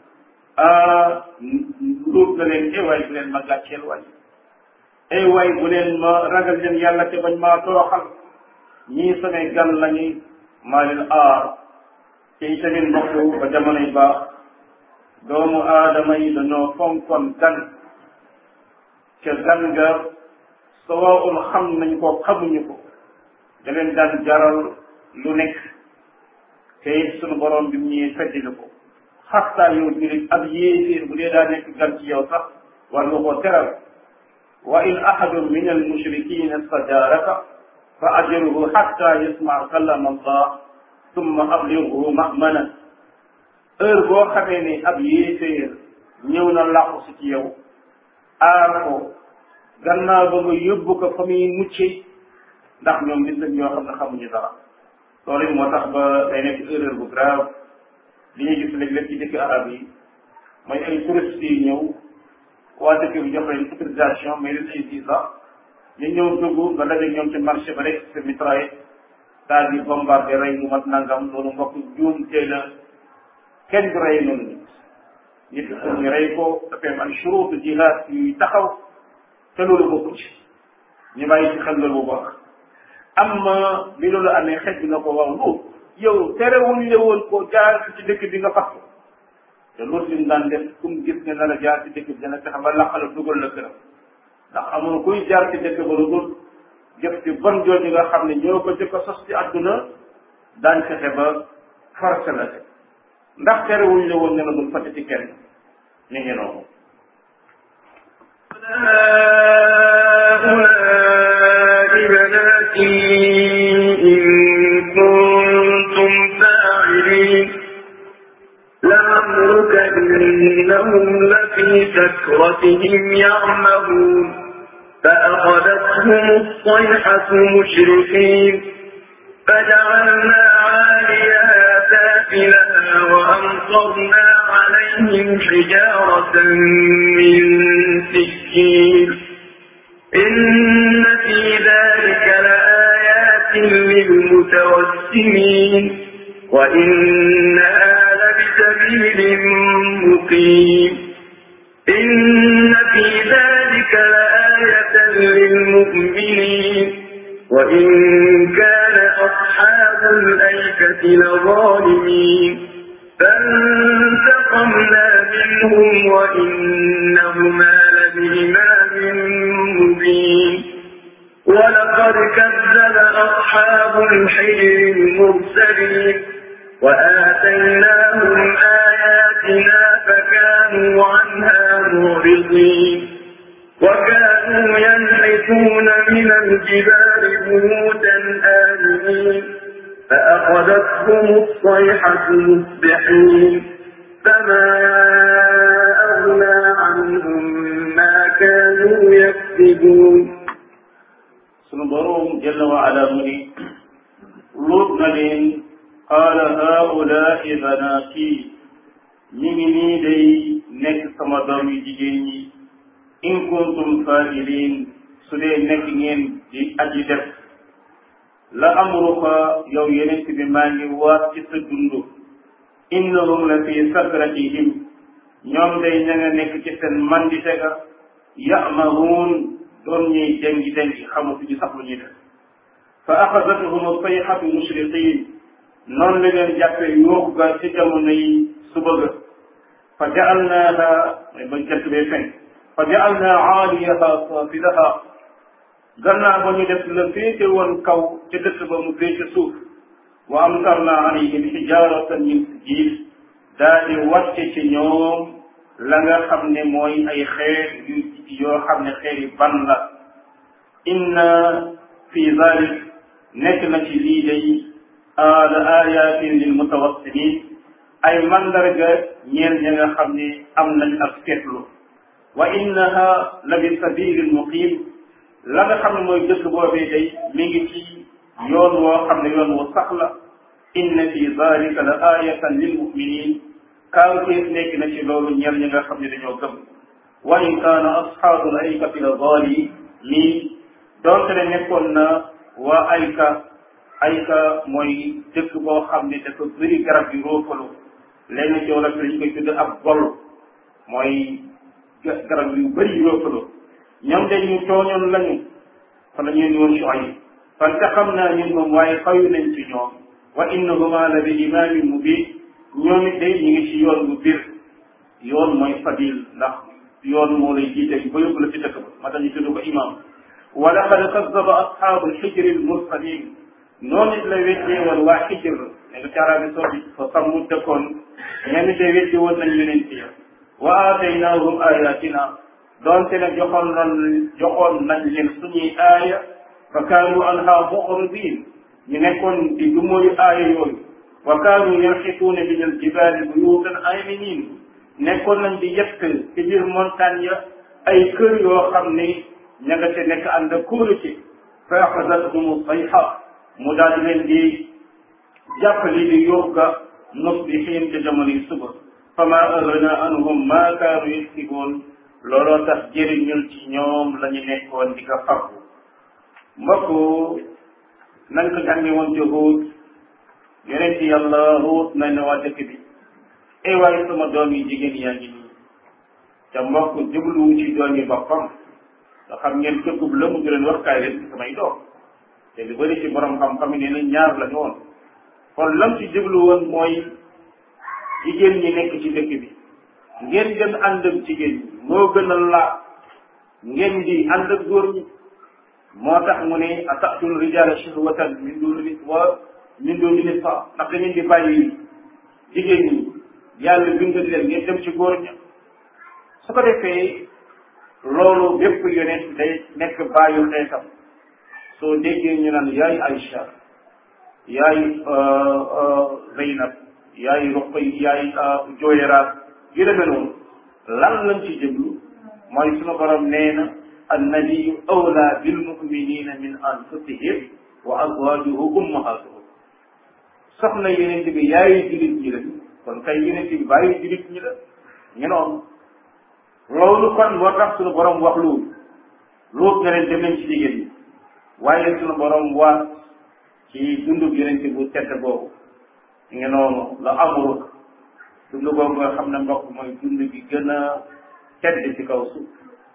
Luut na leen waay bu leen ma gàcceel waay waay bu leen ma ragal leen yàlla te bañ maa toroxal ñii samay gan lañu maa leen aar te itamit mbokk ba jamonoy baax doomu aadama yi dañoo fonkoon gan ca gan ga sawaul xam nañ ko xamuñu ko da leen daan jaral lu nekk te it sunu borom bi mu ñuy feddili ko xataa yow jurit ab yéeféer bu dee daa nekk gan ci yow sax war nga koo teral wa in ahadun min al mushrikin istajaraka fa ajruhu xatta yasmaa kalama allah summa ablighu ma'mana heure boo xamee ne ab yéeféer ñëw na làqu si ci yow aar ko gannaaw ba nga yóbbu ko fa muy mucce ndax ñoom nit lañ ñoo xam ne xamuñu dara loolu moo tax ba day nekk erreur bu grave li ñuy gis léeg-léeg ci dëkk arab yi mooy ay touristes yi ñëw waa dëkk bi jox leen autorisation mais leen ay visa ñu ñëw dugg nga daje ñoom ci marché ba rek sa mitraille daal di bombardé rey mu mat nangam loolu mbokk juum tey la kenn du rey noonu nit pour ñu rey ko dafay am ay shuruutu jihaad yuy taxaw te loolu bokku ci ñu bàyyi ci xel loolu bu baax amma bi loolu amee xej bi na ko waaw Luut yow terewuñ la woon koo jaar ci dëkk bi nga fattu te Luut li mu daan def kum gis ne na la jaar ci dëkk bi dana fexe ba laqala dugal la këram ndax amul kuy jaar ci dëkk ba lu dul jëf ci bon jooju nga xam ne ñoo ko jëkk a sos ci àdduna daan fexe ba forcé la te ndax terewuñ la woon ne la dul fàtte ci kenn ni ngi noonu بناتي إن كنتم فاعلين لعمرك إنهم لفي سكرتهم يعمهون فأخذتهم الصيحة مشرقين فجعلنا عاليها سافلها وأمطرنا عليهم حجارة من سجيل إن في ذلك لآيات للمتوسمين وإنها لبسبيل مقيم إن في ذلك لآية للمؤمنين وإن كان أصحاب الأيكة لظالمين فانتقمنا منهم وإنهما لبإمام مبين ولقد كذب أصحاب الحجر المرسلين وآتيناهم آياتنا فكانوا عنها معرضين وكانوا ينحتون من الجبال بيوتا آمنين فأخذتهم الصيحة مصبحين فما أغنى عنهم ما كانوا يكسبون sunu borom jalla wa ala mu ni Luut na leen qaala haa'ulaa'i banaati ñi ngi nii day nekk sama doom yi jigéen ñi in kuntum faa'iliin su dee nekk ngeen di aji def la amruka yow yeneen bi maa ngi waat ci sa dund innahum la fi sakratihim ñoom day ña nga nekk ci seen mandite ga ya'mahuun doon ñuy dengi xamatuñu sax lu ñuy def fa axadathum sayhatu mushriqin noonu la leen jàppee yuux ga ci jamono yi suba ga fa ja'alnaaha ba jant bee fenk fa ja'alnaa aaliyaha saafilaha gannaaw ba ñu def la féete woon kaw ca dëkk ba mu féete suuf wa amtarnaa alayhim hijaaratan min sijjiil daa di wàcce ci ñoom la nga xam ne mooy ay xeer yoo xam ne xeer yi ban la inna fi zalik nekk na ci lii day la ayatin lil mutawassimin ay mandarga ñeel ña nga xam ne am nañ ak seetlu wa innaha la bi sabilin muqim la nga xam ne mooy dëkk boobee day mi ngi ci yoon woo xam ne yoon woo sax la inna fi zalika la ayatan lil muminin kaawteef nekk na ci loolu ñeel ñi nga xam ne dañoo gëm wa in kaana ashaabul aykati la zaalimin lii donte ne nekkoon na waa ayka mooy dëkk boo xam ne dafa bëri garab yu róofalu lenn ci wala lañ koy tudd ab gol mooy garab yu bëri yu róofalu ñoom dañu tooñoon lañu fa la ñuy woon Shuayb fantaqamnaa minhum waaye fayu nañ ci ñoom wa innahuma la bi imaamin mubin ñoom it day ñu ngi ci yoon bu bir yoon mooy fadil ndax yoon moo lay jiite ba yóbbu la ci dëkk ba ma tax ñu tudd ko imam wa laqad kazzaba ashaabul hijri al mursalin noonu it la weddee woon waa xijr ne nga ci Arabie Saoudite fa Samud dëkkoon ñenn te weddi woon nañ yonent ya wa aataynaahum ayatina doonte nag joxoon nañ leen suñuy aaya fa kaanu anha mu'ridin ñu nekkoon di du mooy aaya yooyu wa kaanu yanxituuna min al jibaali buyuutan aaminiin nekkoon nañ di yett ci biir montagne ya ay kër yoo xam ni ña nga ca nekk ànd ak kóolute fa axadathum sayha mu daal di leen di jàppali di yóbbu ga musbihin ca jamono yi suba fama aghnaa anhum maa kaanu yaksibuun looloo tax jëriñul ci ñoom la ñu nekkoon di ko faggu mbokk nañ ko jànge woon ci Huud yonent yàlla Huud nañ ne waa dëkk bi ay waaye sama doom yi jigéen yaa ngi nii te mbokk jubluwu ci doom yi boppam nga xam ngeen këggub la mu di leen wax kaay leen ci samay doom te lu bëri ci borom xam-xam yi nee na ñaar la ñu woon kon lam ci jublu woon mooy jigéen ñi nekk ci dëkk bi ngeen dem ànd ak jigéen ñi moo gën a laa ngeen di ànd ak góor ñi moo tax mu ne ata'tul rijaala shahwatan min duni nisaa ndax da ngeen di bàyyi jigéen ñi yàlla bindal leen ngeen dem ci góor ña su ko defee loolu bépp yonent day nekk bàyyu xeetam soo déggee ñu naan yaay Aïcha yaay Zeynab yaay Ruqay yaay Joyera yu demee noonu lan lañ ci jublu mooy sunu borom nee na annabiyu awlaa bil muminina min anfusihim wa azwajuhu ummahatuhum soxna yonent bi yaay julit ñi la kon kay yonent bi bàyyi julit ñi la ñu noonu loolu kon moo tax sunu borom wax loolu nga leen dem nañ ci jigéen ñi waaye sunu borom waat ci dundub yonent bu tedd boobu nga noonu la amruk dund boobu nga xam ne mbokk mooy dund gi gën a tedd ci kaw suuf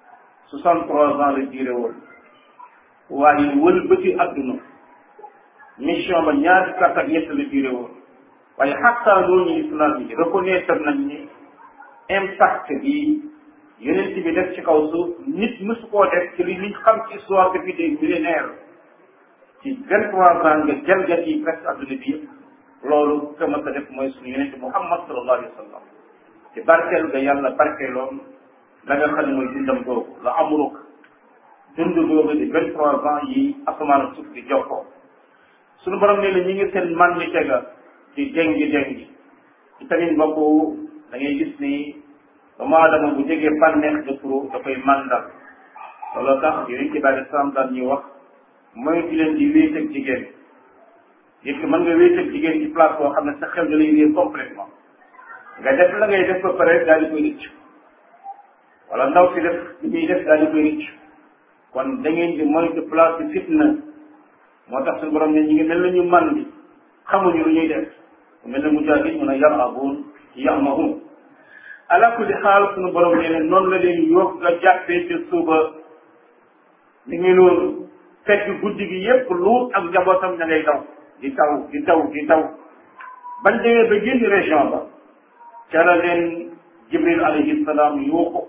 63 ans la duré woon waaye wëlbati adduna mission ba ñaari kàtt ak ñett la duré woon waaye xataa loolu islam yi reconnaître nañ ni impact bi yonent bi def ci kaw suuf nit mësu koo def ci li liñ xam ci histoire depuis des millénaires ci 23 ans nga jalgat yi presque adduna bi yëpp loolu ka ma sa def mooy suñu yonent Muhammad sallallahu alayhi wa sallam ci barkeel nga yàlla barkeeloon la nga xam ne mooy dundam googu la amuruk dund googu di 23 ans yi asamaan ak suuf di jokkoo suñu borom nee na ñi ngi seen man ni tega ci déngi ci tamit mbokku da ngay gis ni doomu aadama bu jegee bànneex de pro dafay mandal loolu tax yonent bi alei salaam daan ñuy wax mooy di leen di wéet ak jigéen yëpp mën nga wéet ak jigéen ci place boo xam ne sa xel da lay réer complètement nga def la ngay def ba pare daal di koy rëcc wala ndaw si def li muy def daal di koy rëcc kon da ngeen di moytu place bi fitna moo tax suñu borom ne ñi ngi mel na ñu man di xamuñu lu ñuy def mel na mujahid mun a yarabuun yamahun ala kulli xaal suñu borom nee ne noonu la leen yokk nga jàppee ci suba ni ngi noonu fekk guddi gi yépp luut ak njabootam ña ngay daw di taw bañ demee ba génn région ba ca la leen Jibril alayhi salaam yuuxu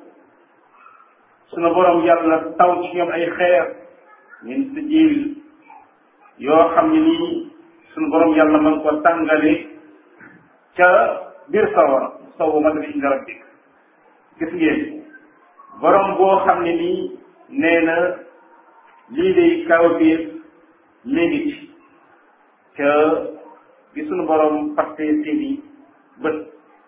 sunu borom yàlla taw ci ñoom ay xeer min sijil yoo xam ne nii sunu borom yàlla mën ko tàngale ca biir sawara sawmatan inda rabbik gis ngeen borom boo xam ne nii nee na lii day kaw biir léegi ci ca gi sunu borom parce seeni bët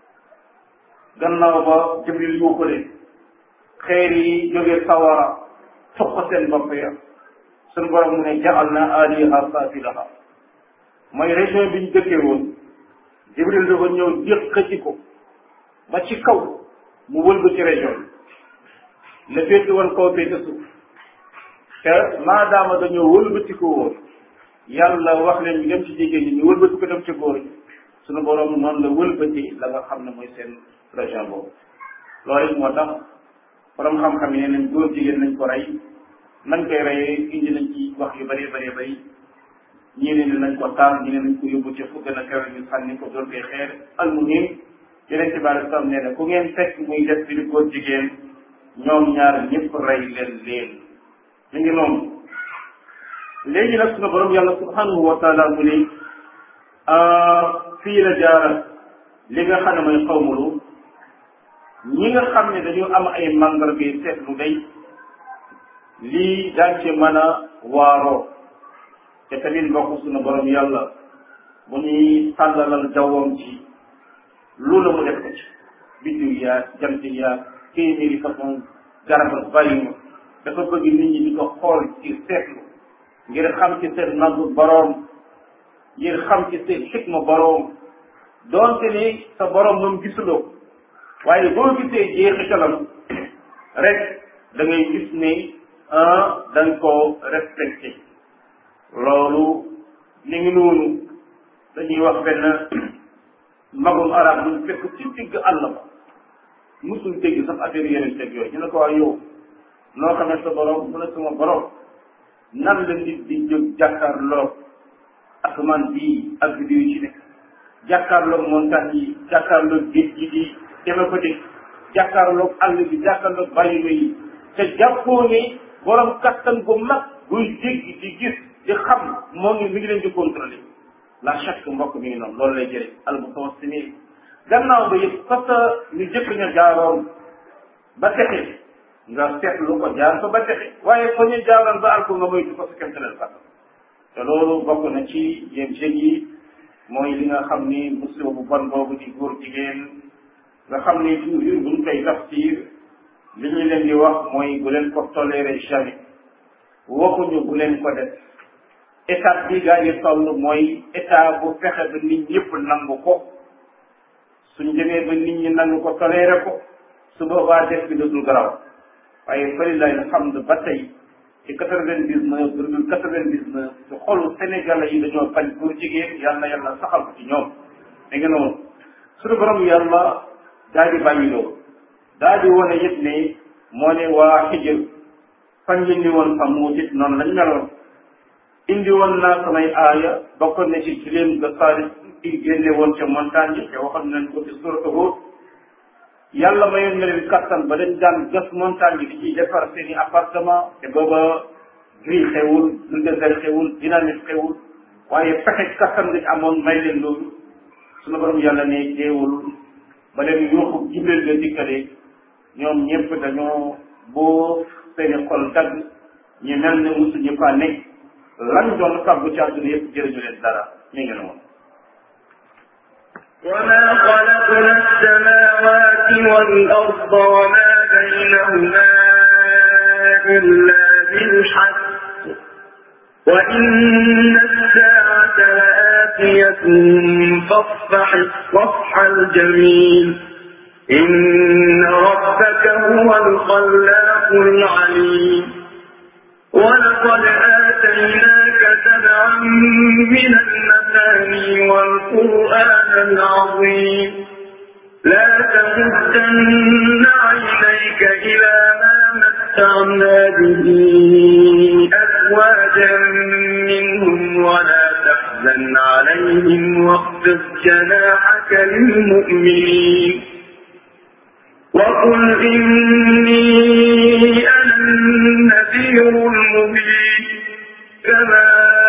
gannaaw ba Jibril yu ko leen xeer yi jógee sawara foq seen bopp ya sunu borom mu ne jaal na aliha safilaha mooy région bi ñu dëkkee woon Jibril dafa ñëw déqati ko ba ci kaw mu wëlba ci région bi la féete woon kaw féete suuf te maadaama dañoo wëlbatiku woon yàlla wax leen ñu dem ci jigéen ñi ñu wëlbati ko dem ci góor ñi suñu borom noonu la wëlbati la nga xam ne mooy seen région boobu loolu it moo tax borom xam-xam yi ne nañ góor jigéen nañ ko rey nañ koy reyee indi nañ ci wax yu bëree bëree bëri ñii ne nañ ko taal ñii ne nañ ko yóbbu ca fu gën a kawe ñu sànni ko doon koy xeer almuhim yeneen ci bari sam nee ne ku ngeen fekk muy def bi di góor jigéen ñoom ñaar ñëpp rey leen mi ngi noonu léegi nag sunu borom yàlla subhanahu wa taala mu ni fii la jaara li nga xam ne mooy xawmulu ñi nga xam ne dañu am ay mandarga yu seetlu day lii daan ci mën a waaroo te tamit mbokk sunu borom yàlla bu ñuy tàllalal jawwam ci lu la mu def ko ci biddiw yaag jant yaag téeméeri façon garab ak bàyyi dafa bëgg nit ñi di ko xool ci seetlu ngir xam ci seen nagu boroom ngir xam ci seen xikma boroom doonte ni sa boroom moom gisuloo waaye boo gisee jeexitalam rek da ngay gis ni da nga ko respecté loolu ni ngi noonu dañuy wax benn magum arab ñu fekk ci digg àll ba musul dégg sax affaire yeneen teg yooyu ñu ne ko waa yow noo xamee sa borom mu ne sama borom nan la nit di jóg jàkkaarloog asamaan bii ak biddiw yi ci nekk jàkkaarloog montagne yi jàkkaarloog géej gi di deme ko dégg jàkkaarloog àll bi jàkkaarloog bàyyima yi te jàppoo ni borom kattan gu mag buy dégg di gis di xam moo ngi mi ngi leen di contrôler la chaque mbokk mi ngi noonu loolu lay jëriñ almutawassimin gannaaw ba yëpp parce que ñu jëkk ña jaaroon ba texe nga seetlu ko jaar ko ba texe waaye fa ñu jaaroon ba alko nga moytu ko sa kemtalel kattan te loolu bokk na ci yéen jeunes yi mooy li nga xam ni musiba bu bon boobu di góor jigéen nga xam ni toujours buñ koy tafsir li ñu leen di wax mooy bu leen ko tolérer jamais waxuñu bu leen ko def étape bi gaa yi toll mooy état bu fexe ba nit ñëpp nangu ko suñ demee ba nit ñi nangu ko toléré ko su boobaa def bi dootul garaw waaye falilahi alhamdu ba tey ci 99,99 ci xolu Sénégalais yi dañoo bañ góor jigéen yàlla saxal ko ci ñoom da nga noonu suñu borom yàlla daal di bàyyi loolu daal di wane yëpp ne moo ne waa xijër fan yëndi woon fa muutit noonu lañ meloon indi woon naa samay aaya bokkoon na ci leen ga Saalih i génne woon ca montagne yi te waxoon nañ ko ci suratu Hud yàlla mayoon na leen kattan ba dañ daan gas montagne yi di ciy defar seen i appartement te booba gris xewul bulldozer xewul dynamite xewul waaye pexe kattan lañ amoon may leen loolu suñu borom yàlla ne teewul ba leen yuuxu Jibril la dikkale ñoom ñëpp dañoo boo seeni xol dagg ñu mel ne musu ñu fa nekk lan doon fàggu ci àdduna yëpp jëriñu leen dara mi ngi noonu وما خلقنا السماوات والأرض وما بينهما إلا بالحق وإن الساعة لآتية فاصفح الصفح الجميل إن ربك هو الخلاق العليم ولقد آتيناك 7 من المثاني والقرآن العظيم لا تمدن عينيك إلى ما متعنا به أزواجا منهم ولا تحزن عليهم واخفض جناحك للمؤمنين وقل إني أنا النذير المبين كما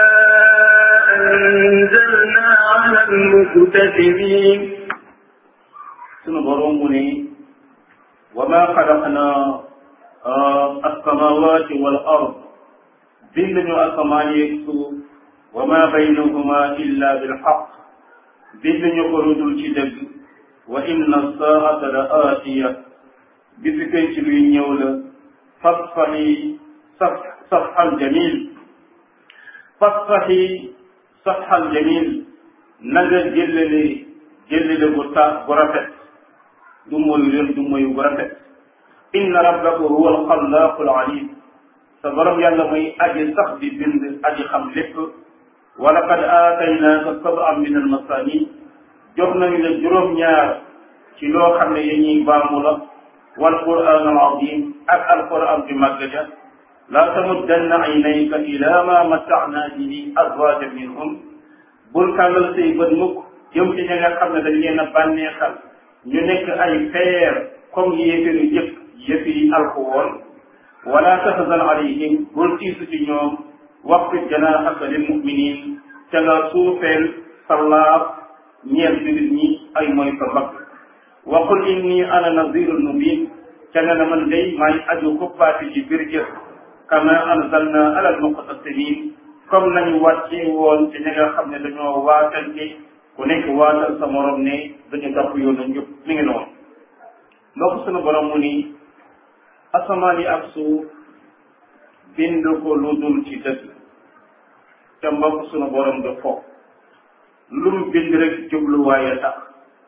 أنزلنا على المقتسمين sunu borom mu ne wa ma xalaqna as-samawati wal ard bind ñu asamaan yeeg suuf wa ma baynahuma illa bil haqq bind ñu ko ludul ci dëgg wa inna as-saa'ata la aatiya bi fi penc luy ñëw la fasfahi safhal jamil fasfahi safhal jamil na nga jëllale bu rafet du moyu leen du moyu bu rafet inna rabbaka huwa alxallaaqu alalim sa borom yàlla mooy aji sax di bind aji xam lépp wa laqad aataynaaka sab'an min al-masaani jox nañu la juróom-ñaar ci loo xam ne yañuy baamu la wal qur'aan al-aziim ak alquran bi màgg ja laa tamuddanna aynayka ila ma matta'na bihi azwaajan minhum bul kàllal say bët mukk jëm ci ña nga xam ne dañ leen a bànneexal ñu nekk ay feer comme yéeféru jëkk yëf yi alku woon wala tahzan alayhim bul tiisu ci ñoom waxfid janaaxaka lil muminin ca nga suufeel sa laaf ñeel jullit ñi ay mooy sa mbagg wa qul inni ana nazirul mubin ca nga ne man day maay aju xuppaati ci biir jëf kama anzalna ala almuqtasimin comme nañu wàcce woon ci ñi nga xam ne dañoo waatal ci ku nekk waatal sa morom ne dañu topp yoonu njub mi ngi noonu mbokk sunu borom mu ni asamaan yi ak suuf bind ko lu dul ci dëgg te mbokk sunu borom du fo lum bind rek jubluwaaye tax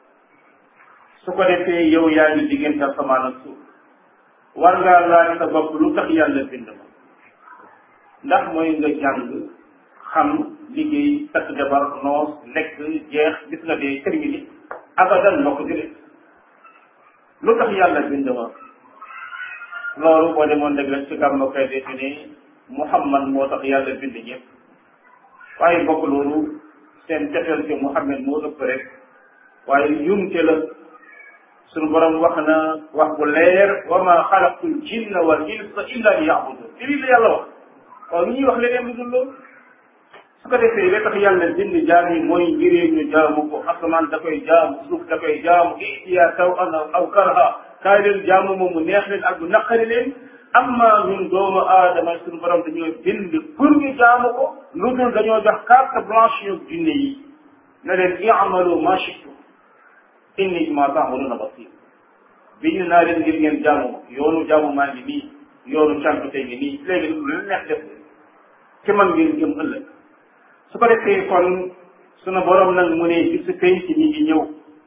su ko defee yow yaa ngi diggante asamaan ak suuf war ngaa laaj sa bopp lu tax yàlla bind ma ndax mooy nga jàng xam liggéey takk jabar noos lekk jeex gis nga dee terminé abadan mbokk jëlee lu tax yàlla bind ma loolu boo demoon dëgg la ci gàmmu koy defe ne Muhammad moo tax yàlla bind ñëpp waaye bokk loolu seen cofeel ci Muhammad moo ëpp rek waaye yumte la sunu borom wax na wax bu leer wa ma xalaqtul jinna wal insa illa liya'budun lii la yàlla wax waaw lu ñuy wax leneen lu dul loolu su ko defee la tax yàlla bind jaam yi mooy ngir ñu jaamu ko asamaan da koy jaamu suuf da koy jaamu itiya taw ana aw karha kaay leen jaamu moom mu neex leen ak bu naqari leen amma ñun doomu aadama suñu borom dañoo bind pour ñu jaamu ko lu dul dañoo jox carte blanche ñu jinne yi ne leen i'malu ma shi'tum inni bima ta'maluna basir bind naa leen ngir ngeen jaamu ma yoonu jaamu maa ngi nii yoonu cànk tey ngi nii léegi lu neex def ci man ngeen jëm ëllëg su ko defee kon sunu borom nag mu ne bisu penc ñi ngi ñëw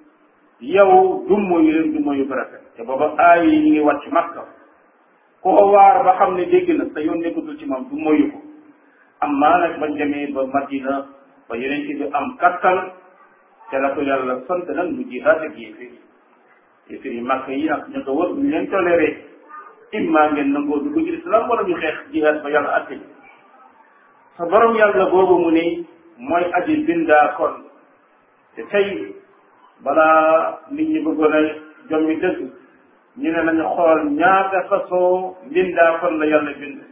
yow dummo yu leen dummo yu rafet te booba aay yi ñu ngi wàcc Makka koo waar ba xam ne dégg na sa yoon nekkatul ci moom dummo yu ko amma nag bañ demee ba Madina ba yeneen ci bi am kattan te la ko yàlla sant nag mu jihaad ak yéefar yi Makka yi ak ñu ko wër ñu leen toléré imma ngeen nangoo dugg ci islam wala ñu xeex jihaad ba yàlla atte sa borom yàlla boobu mu ne mooy aji bindaa kon te tey balaa nit ñi bëggoon a jommi dëgg ñu ne nañu xool ñaata façon bindaa kon la yàlla bind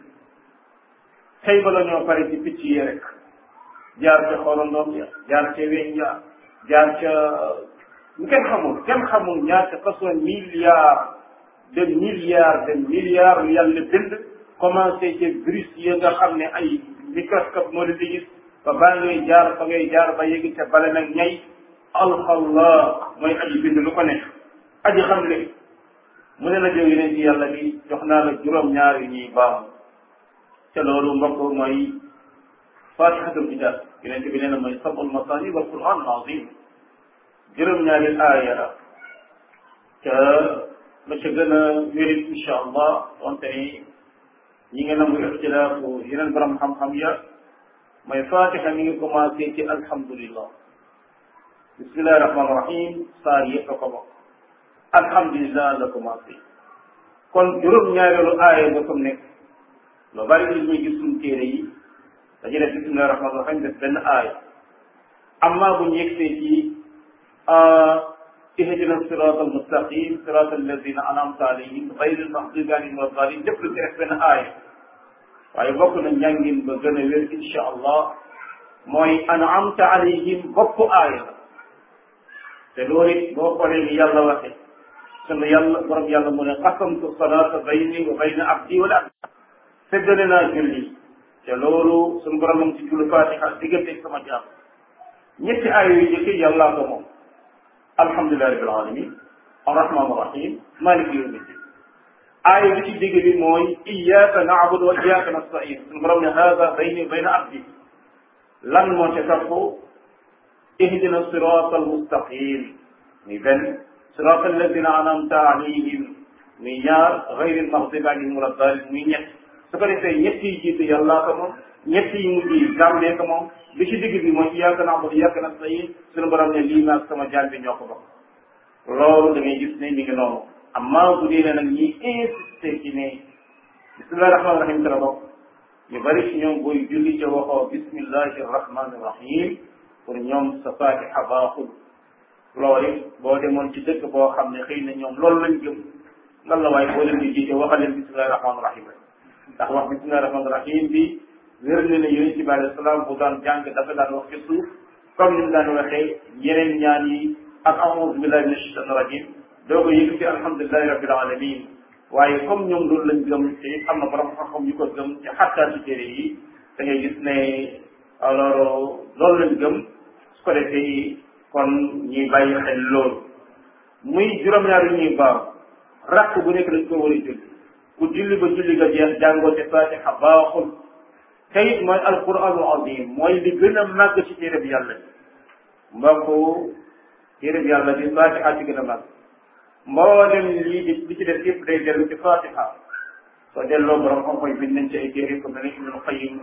tey bala ñoo pare ci picc yi rek jaar ca xorondoom ya jaar ca weñ ya jaar ca ñu kenn xamul ñaata façon milliards de milliards yu yàlla bind commencé ci virus yi nga xam ne ay microscope moo leen di gis ba baa ngay jaar fa ngay jaar ba yéegi te bale nag ñay alxallah mooy aji bind lu ko nekk aji xam le mu ne la jóge ne ci yàlla bi jox naa la juróom-ñaar yu ñuy baamu te loolu mbokk mooy fatihatul kitab yeneen bi nee na mooy sab'ul masaani wal quran azim juróom-ñaari aaya la te la ca gën a wérit incha allah wante ni ñi nga nangu ixtilaafu yeneen borom xam-xam ya mooy fatiha mi ngi commencé ci alhamdulillah bismillahi rahmaani rahim saar yëpp a ko bokk alhamdulillah la commencé kon juróom-ñaareelu aaya ba comme nekk lu bari li ñuy gis suñu téere yi dañuy def bismillahi rahmaani rahim def benn aaya amma bu ñu yegsee ci ihdina sirata almustaqim sirata alladina anamta alayhim gayri almaxdubi alayhim wa dalin lépp lu ci def benn aaya waaye bokk na njàngin ba gën a wér incha allah mooy anamta alayhim bopp aaya la te loolu it boo xoolee ni yàlla waxe sunu yàlla borom yàlla mu ne qasamtu salata bayni wa bayna abdi wala abdi séddale naa julli te loolu sunu borom moom ci julli fatiha diggante sama jaam ñetti aaya yu jëkk yàllaa ko moom alhamdulillahi rabbil alamin arrahman arrahim maliki yawmi ddin aaya bi ci digg bi mooy iyyaka na'budu wa iyyaka nasta'in sunu borom ne hada bayni wa bayna abdi lan moo ca topp ihdina sirata almustaqim muy benn sirata alladina anamta alayhim muy ñaar gayri almaghdubi alayhim wala dalin muy ñett su ko defee ñett yi jiitu yàllaa ko moom ñett yi mujj yi jàmbee ko moom bi ci digg bi mooy iyyaaka na'budu wa iyyaaka nasta'iin suñu borom ne lii maag sama jaam bi ñoo ko bokk loolu da ngay gis ne mi ngi noonu amma bu dee ne nag ñi insisté ci ne bismillahi rahmaani rahim te la bokk ñu bari ci ñoom booy julli ca waxoo bismillahi rahmaani rahim pour ñoom sa fatiha baaxul loolu boo demoon ci dëkk boo xam ne xëy na ñoom loolu lañ gëm lan la waaye boo leen di jiite waxal leen bismillahi rahmaani rahim rek ndax wax bismillahi rahmaani rahim bi wér na ne yonent bi alayhi salaam bu daan jàng dafa daan wax ci suuf comme ni mu daan waxee yeneen ñaan yi ak a'uuzu billahi mina shaytaani rajim doo ko yëg ci alhamdulillahi rabbil alamin waaye comme ñoom loolu lañ gëm te am na borom xam-xam yu ko gëm ci xattaa ci téere yi da ngay gis ne alors loolu lañ gëm su ko defee kon ñuy bàyyi xel loolu muy juróom-ñaari ñuy baax rakk bu nekk dañ ko war a julli ku julli ba julli nga jeex jàngoo te fatiha baaxul te it mooy alquranul azim mooy li gën a màgg ci téere bi yàlla bi mbokku téere bi yàlla bi fatiha ci gën a màgg mboolem lii di ci def yëpp day dellu ci fatiha soo delloo borom xam-xam bind nañ ci ay téere comme ne Ibnul Qayyim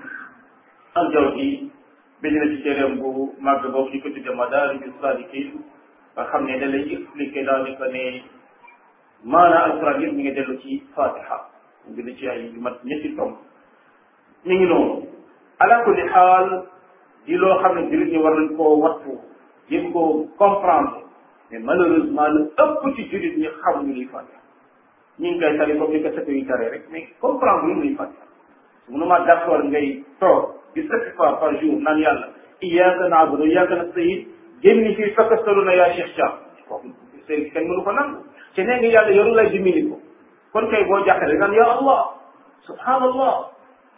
al-Jawzi bind na ci téereem bu màgg boobu ñu ko tudde Madaariju Saalikiin nga xam ne da lay expliqué daanaka ne maanaam alquran yëpp mi ngi dellu ci fatiha mu bind ci ay yu mat ñetti tomb ñu ngi noonu ala kulli xaal di loo xam ne jullit ñi war nañ koo wattu yëpp koo comprendre mais malheureusement lu ëpp ci jullit ñi xamuñu liy fatiha ñu ngi koy tari comme ni ko sëkk yu taree rek mais comprendre lu liy fatiha mënuma d'accord ngay toog di 7 fois par jour naan yàlla iyyaaka na'budu wa iyyaaka nasta'iin génn fii fakkastalu na yaa Cheikh Thiam kooku c'est kenn mënu ko nangu te nee nga yàlla yoru lay dimbali ko kon kay boo jàqee naan ya Allah subhanallah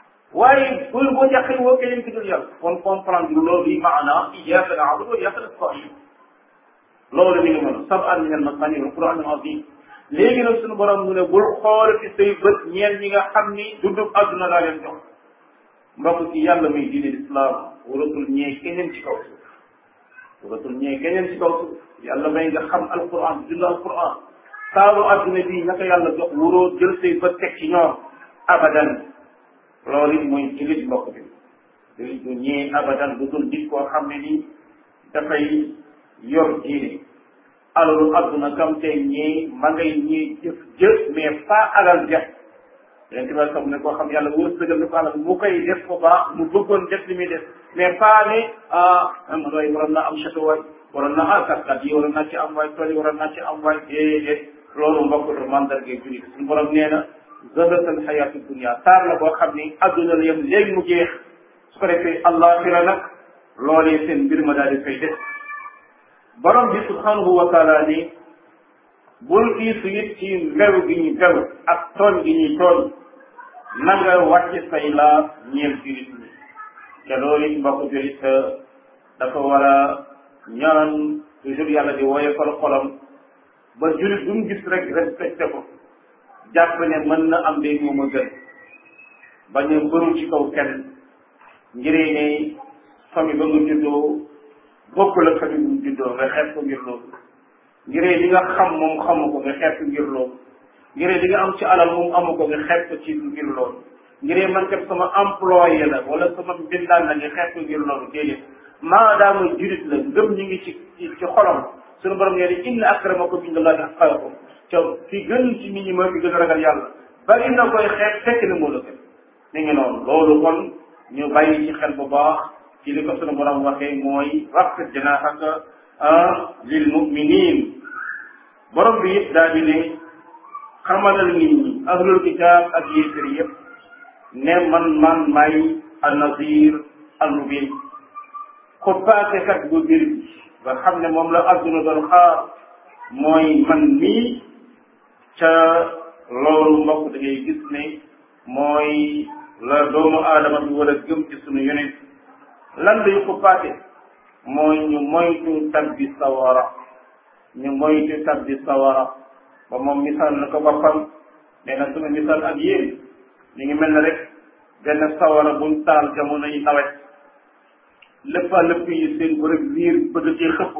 waaye boo jàqee woo keneen ki dul yàlla kon comprendre loolu yi maanaam iyyaaka na'budu wa iyyaaka nasta'iin loolu mi ngi mën sab'an min al-masaani wal Qur'aan al-aziim léegi nag suñu borom mu ne bul xool ci say bët ñeen ñi nga xam ni dundub àdduna laa leen jox mbokk ci yàlla muy diine l'islam waratul ñee keneen ci kaw suuf waratul ñee keneen ci kaw suuf yàlla may nga xam alquran dund alquran saalu àdduna bii naka yàlla jox waroo jël say bët teg ci ñoom abadan loolu it mooy jullit mbokk bi jullit du ñee abadan lu dul nit koo xam ne ni dafay yor diine alalu adduna kam tey ñii ma ngay ñii jëf mais pas alal jeex yéen tamit xam ne koo xam yàlla wërsëgal na ko alal mu koy def ko baax mu bëggoon def li muy def mais pas ne man waay waroon naa am château waay waroon naa kaskat yi waroon naa ci am waay tool yi waroon naa ci am waay déedéet loolu mbokk du mandargay jullit suñu borom nee na zahratal xayaatu dunia taar la boo xam ni adduna la yem léegi mu jeex su ko defee àllaaxira nag loolee seen mbir ma daal di fay def borom bi subhanahu wa taala ni bul iisu it ci mbew gi ñu bew ak tooñ gi ñuy tooñ na nga wàcc say laa ñeel julit ñi te loolu it mbokk julit dafa war a ñaan toujours yàlla di woyofal xolam ba julit bu mu gis rek respecté ko jàpp ne mën na am day moom a gën bañ a mbëru ci kaw kenn ngiree ne famille ba nga juddoo bokkul ak famille bu mu juddoo nga xeeb ko ngir loolu ngiree li nga xam moom xamu ko nga xeeb ko ngir loolu ngiree li nga am ci alal moom amu ko nga xeeb ko ci ngir loolu ngiree man kat sama employé la wala sama mbindaan la nga xeeb ko ngir loolu déedéet maadaama jurit la ngëm ñi ngi ci xolam suñu borom nee ni inna akramakum indallahi atqaakum te fi gën ci nit ñi mooy fi gën a ragal yàlla bari na koy xeeb fekk na moo la gën mi ngi noonu loolu kon ñu bàyyi ci xel bu baax ci li ko sunu borom waxee mooy waqfid janaahaka lil muminin borom bi it daal di ne xamalal nit ñi ahlul kitaab ak yéefar yëpp ne man may an-nazir al-mubin xuppaatekat bu bir bi nga xam ne moom la adduna doon xaar mooy man mii ca loolu mbokk da ngay gis ne mooy la doomu aadama bi war a gëm ci sunu yonent lan lay xuppaate mooy ñu moytu tabbi sawara ñu moytu tabbi sawara ba moom misaal na ko boppam nee na sunu misaal ak yéen ñu ngi mel ne rek benn sawara buñ taal jamono yi nawet lépp yi seen bërëb wiir bëgg ci xëpp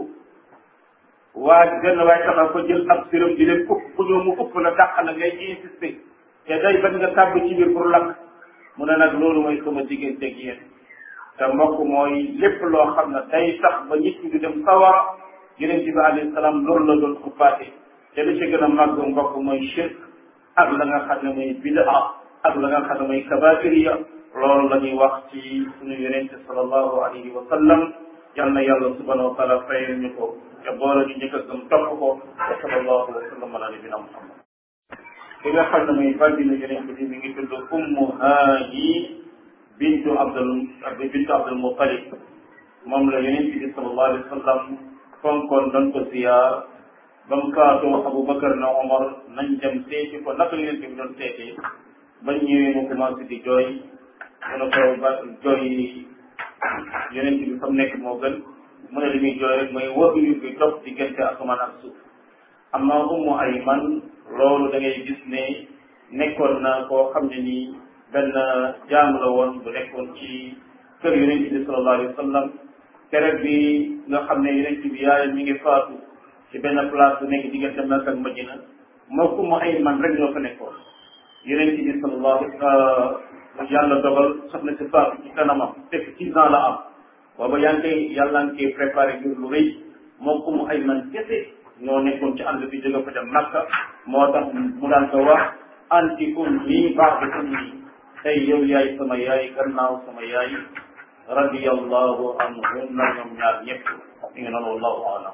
benn waay taxaw ko jël ab siram di leen upp ku ñëw mu upp la dàq la ngay insister te day bañ nga tàbb ci biir pour lakk mu ne nag loolu mooy sama diggante ak yéen te mbokk mooy lépp loo xam ne day tax ba nit ñi di dem sawara yonent bi alayhi salaam loolu la doon xuppaate te li ci gën a màgg mbokk mooy shirk ak la nga xam ne mooy bidaa ak la nga xam ne mooy kabaa'iriya loolu la ñuy wax ci suñu yonent sallallahu alayhi wa sallam yal na yàlla subhanahu wa taala fayal ñu ko te boole ñu njëkk a gëm topp ko wa sallallahu wa sallam ala nabina muhammad ki nga xam ne mooy bàddina yonent bi mi ngi tudd Ummu Haani bintu Abdul Muttalib moom la yonent bi sallallahu alayhi wa sallam fonkoon doon ko ziyaar ba mu kaatoo Abubakar na Omar nañ dem seeti ko naka yonent bi doon seetee bañ ñëwee mu commencé di jooy mu ne ko ba jooy yonent bi fa mu nekk moo gën mu ne li muy jooy rek mooy wër yu bi dox diggante asamaan ak suuf am na Ummu Ayman loolu da ngay gis ne nekkoon na koo xam ne nii benn jaam la woon bu nekkoon ci kër yonent bi sallallahu alayhi wa sallam keroog bi nga xam ne yonent bi yaayam mi ngi faatu ci benn place bu nekk diggante Makka ak Madina moo Ummu Ayman rek ñoo fa nekkoon yonent bi sallallahu yàlla dogal soxna si faatu ci kanamam fekk 6 ans la am booba yàlla ngi koy préparé ngir lu rëy moo Ummu Ayman kese ñoo nekkoon ci àll bi jóge fa dem Makka moo tax mu daan ko wax anti ummi ba'da ummi tey yow yaay sama yaay gannaaw sama yaay radiyallahu anhunna ñoom ñaar ñëpp mi ngi noonu wallahu a'lam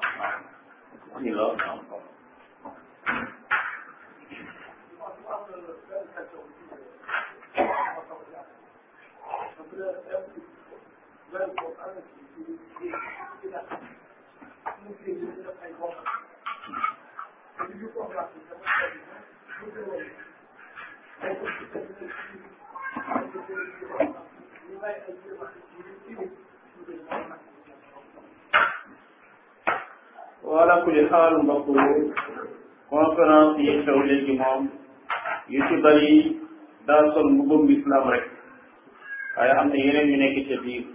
wala kulli xaal mbokk conférence yi xew léegi moom yu ci bëri daa sol mbubbum islam rek waaye am na yeneen yu nekk ca biir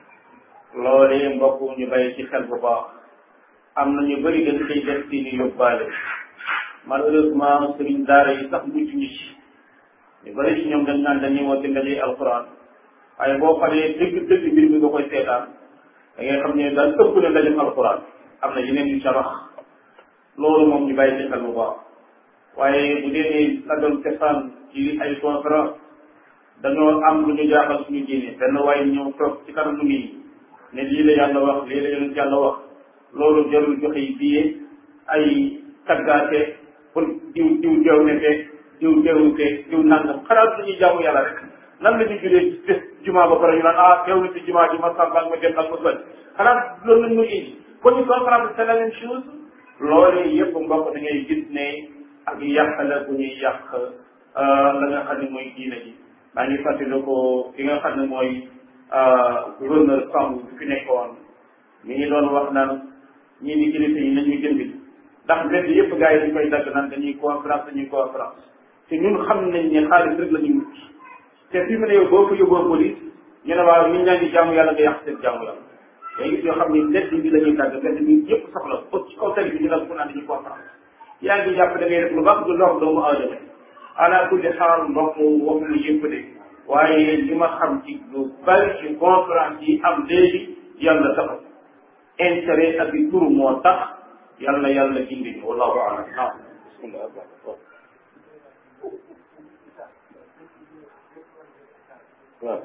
loolee mbokk ñu bàyyi ci xel bu baax am na ñu bëri dañ koy def ci ni yóbbaale malheureusement sëriñ daara yi sax mujj ñu ci ñu bëri ci ñoom dañ naan dañuy woote ndaje alquran waaye boo xoolee dëgg mbir mi nga koy seetaan da ngay xam ne daal ëpp na ndaje alquran am na yeneen yu ca wax loolu moom ñu bàyyi ci xel bu baax waaye bu dee la doon cosaan ci ay conférence dañoo am lu ñu jaaxal suñu diine benn waaye ñëw toog ci kanamu nit ñi ne lii la yàlla wax lii la yonent yàlla wax loolu jarul joxe yi billet ay taggaate pour diw teew ne fee diw teewu fee diw nangam xanaa suñuy jaamu yàlla rek nan la ñu julee ci bés jumaa ba pare ñu naan teew na ci jumaa ji ma sàmba ak ma dem ak ma bëri xanaa loolu lañ muy indi kon ñu conférence c'est la même chose loolu yëpp mbokk da ngay gis ne ak yàq la bu ñuy yàq la nga xam ne mooy diina ji maa ngi fàttali ko ki nga xam ne mooy gouverneur Samb bi fi nekkoon mi ngi doon wax naan ñii di kilifa yi nañuy jënd ndax mbedd yëpp gars yi dañ koy dagg naan dañuy conférence te ñun xam nañ ne xaalis rek la ñuy wut te fi mu ne yow boo ko yóbboo police ñu ne waaw ñun ñaa ngi jaamu yàlla nga yàq seen jaamu yàlla day gis yoo xam ne mbedd bi la ñuy dagg mbedd bi yëpp soxla ci kaw tali bi ñu la ko naan dañuy conférence yaa ngi jàpp da ngay def lu baax du lor doomu aadama ala kulli xaal mbokk waxuma yëpp de waaye li ma xam ci lu bari ci conférence yi am léegi yàlla taxaw intérêt ak i turu moo tax yàlla gindi wallahu a'lam naam bismillah waaw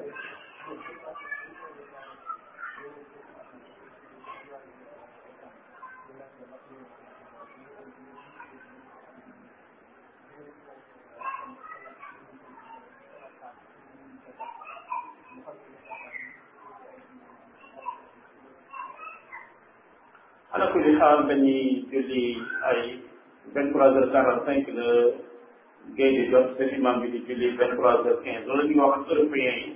ala kulli xaal dañuy julli ay 23h45 la géej di jot seen imam bi di julli 23h15 loolu la ñuy wax ak européens yi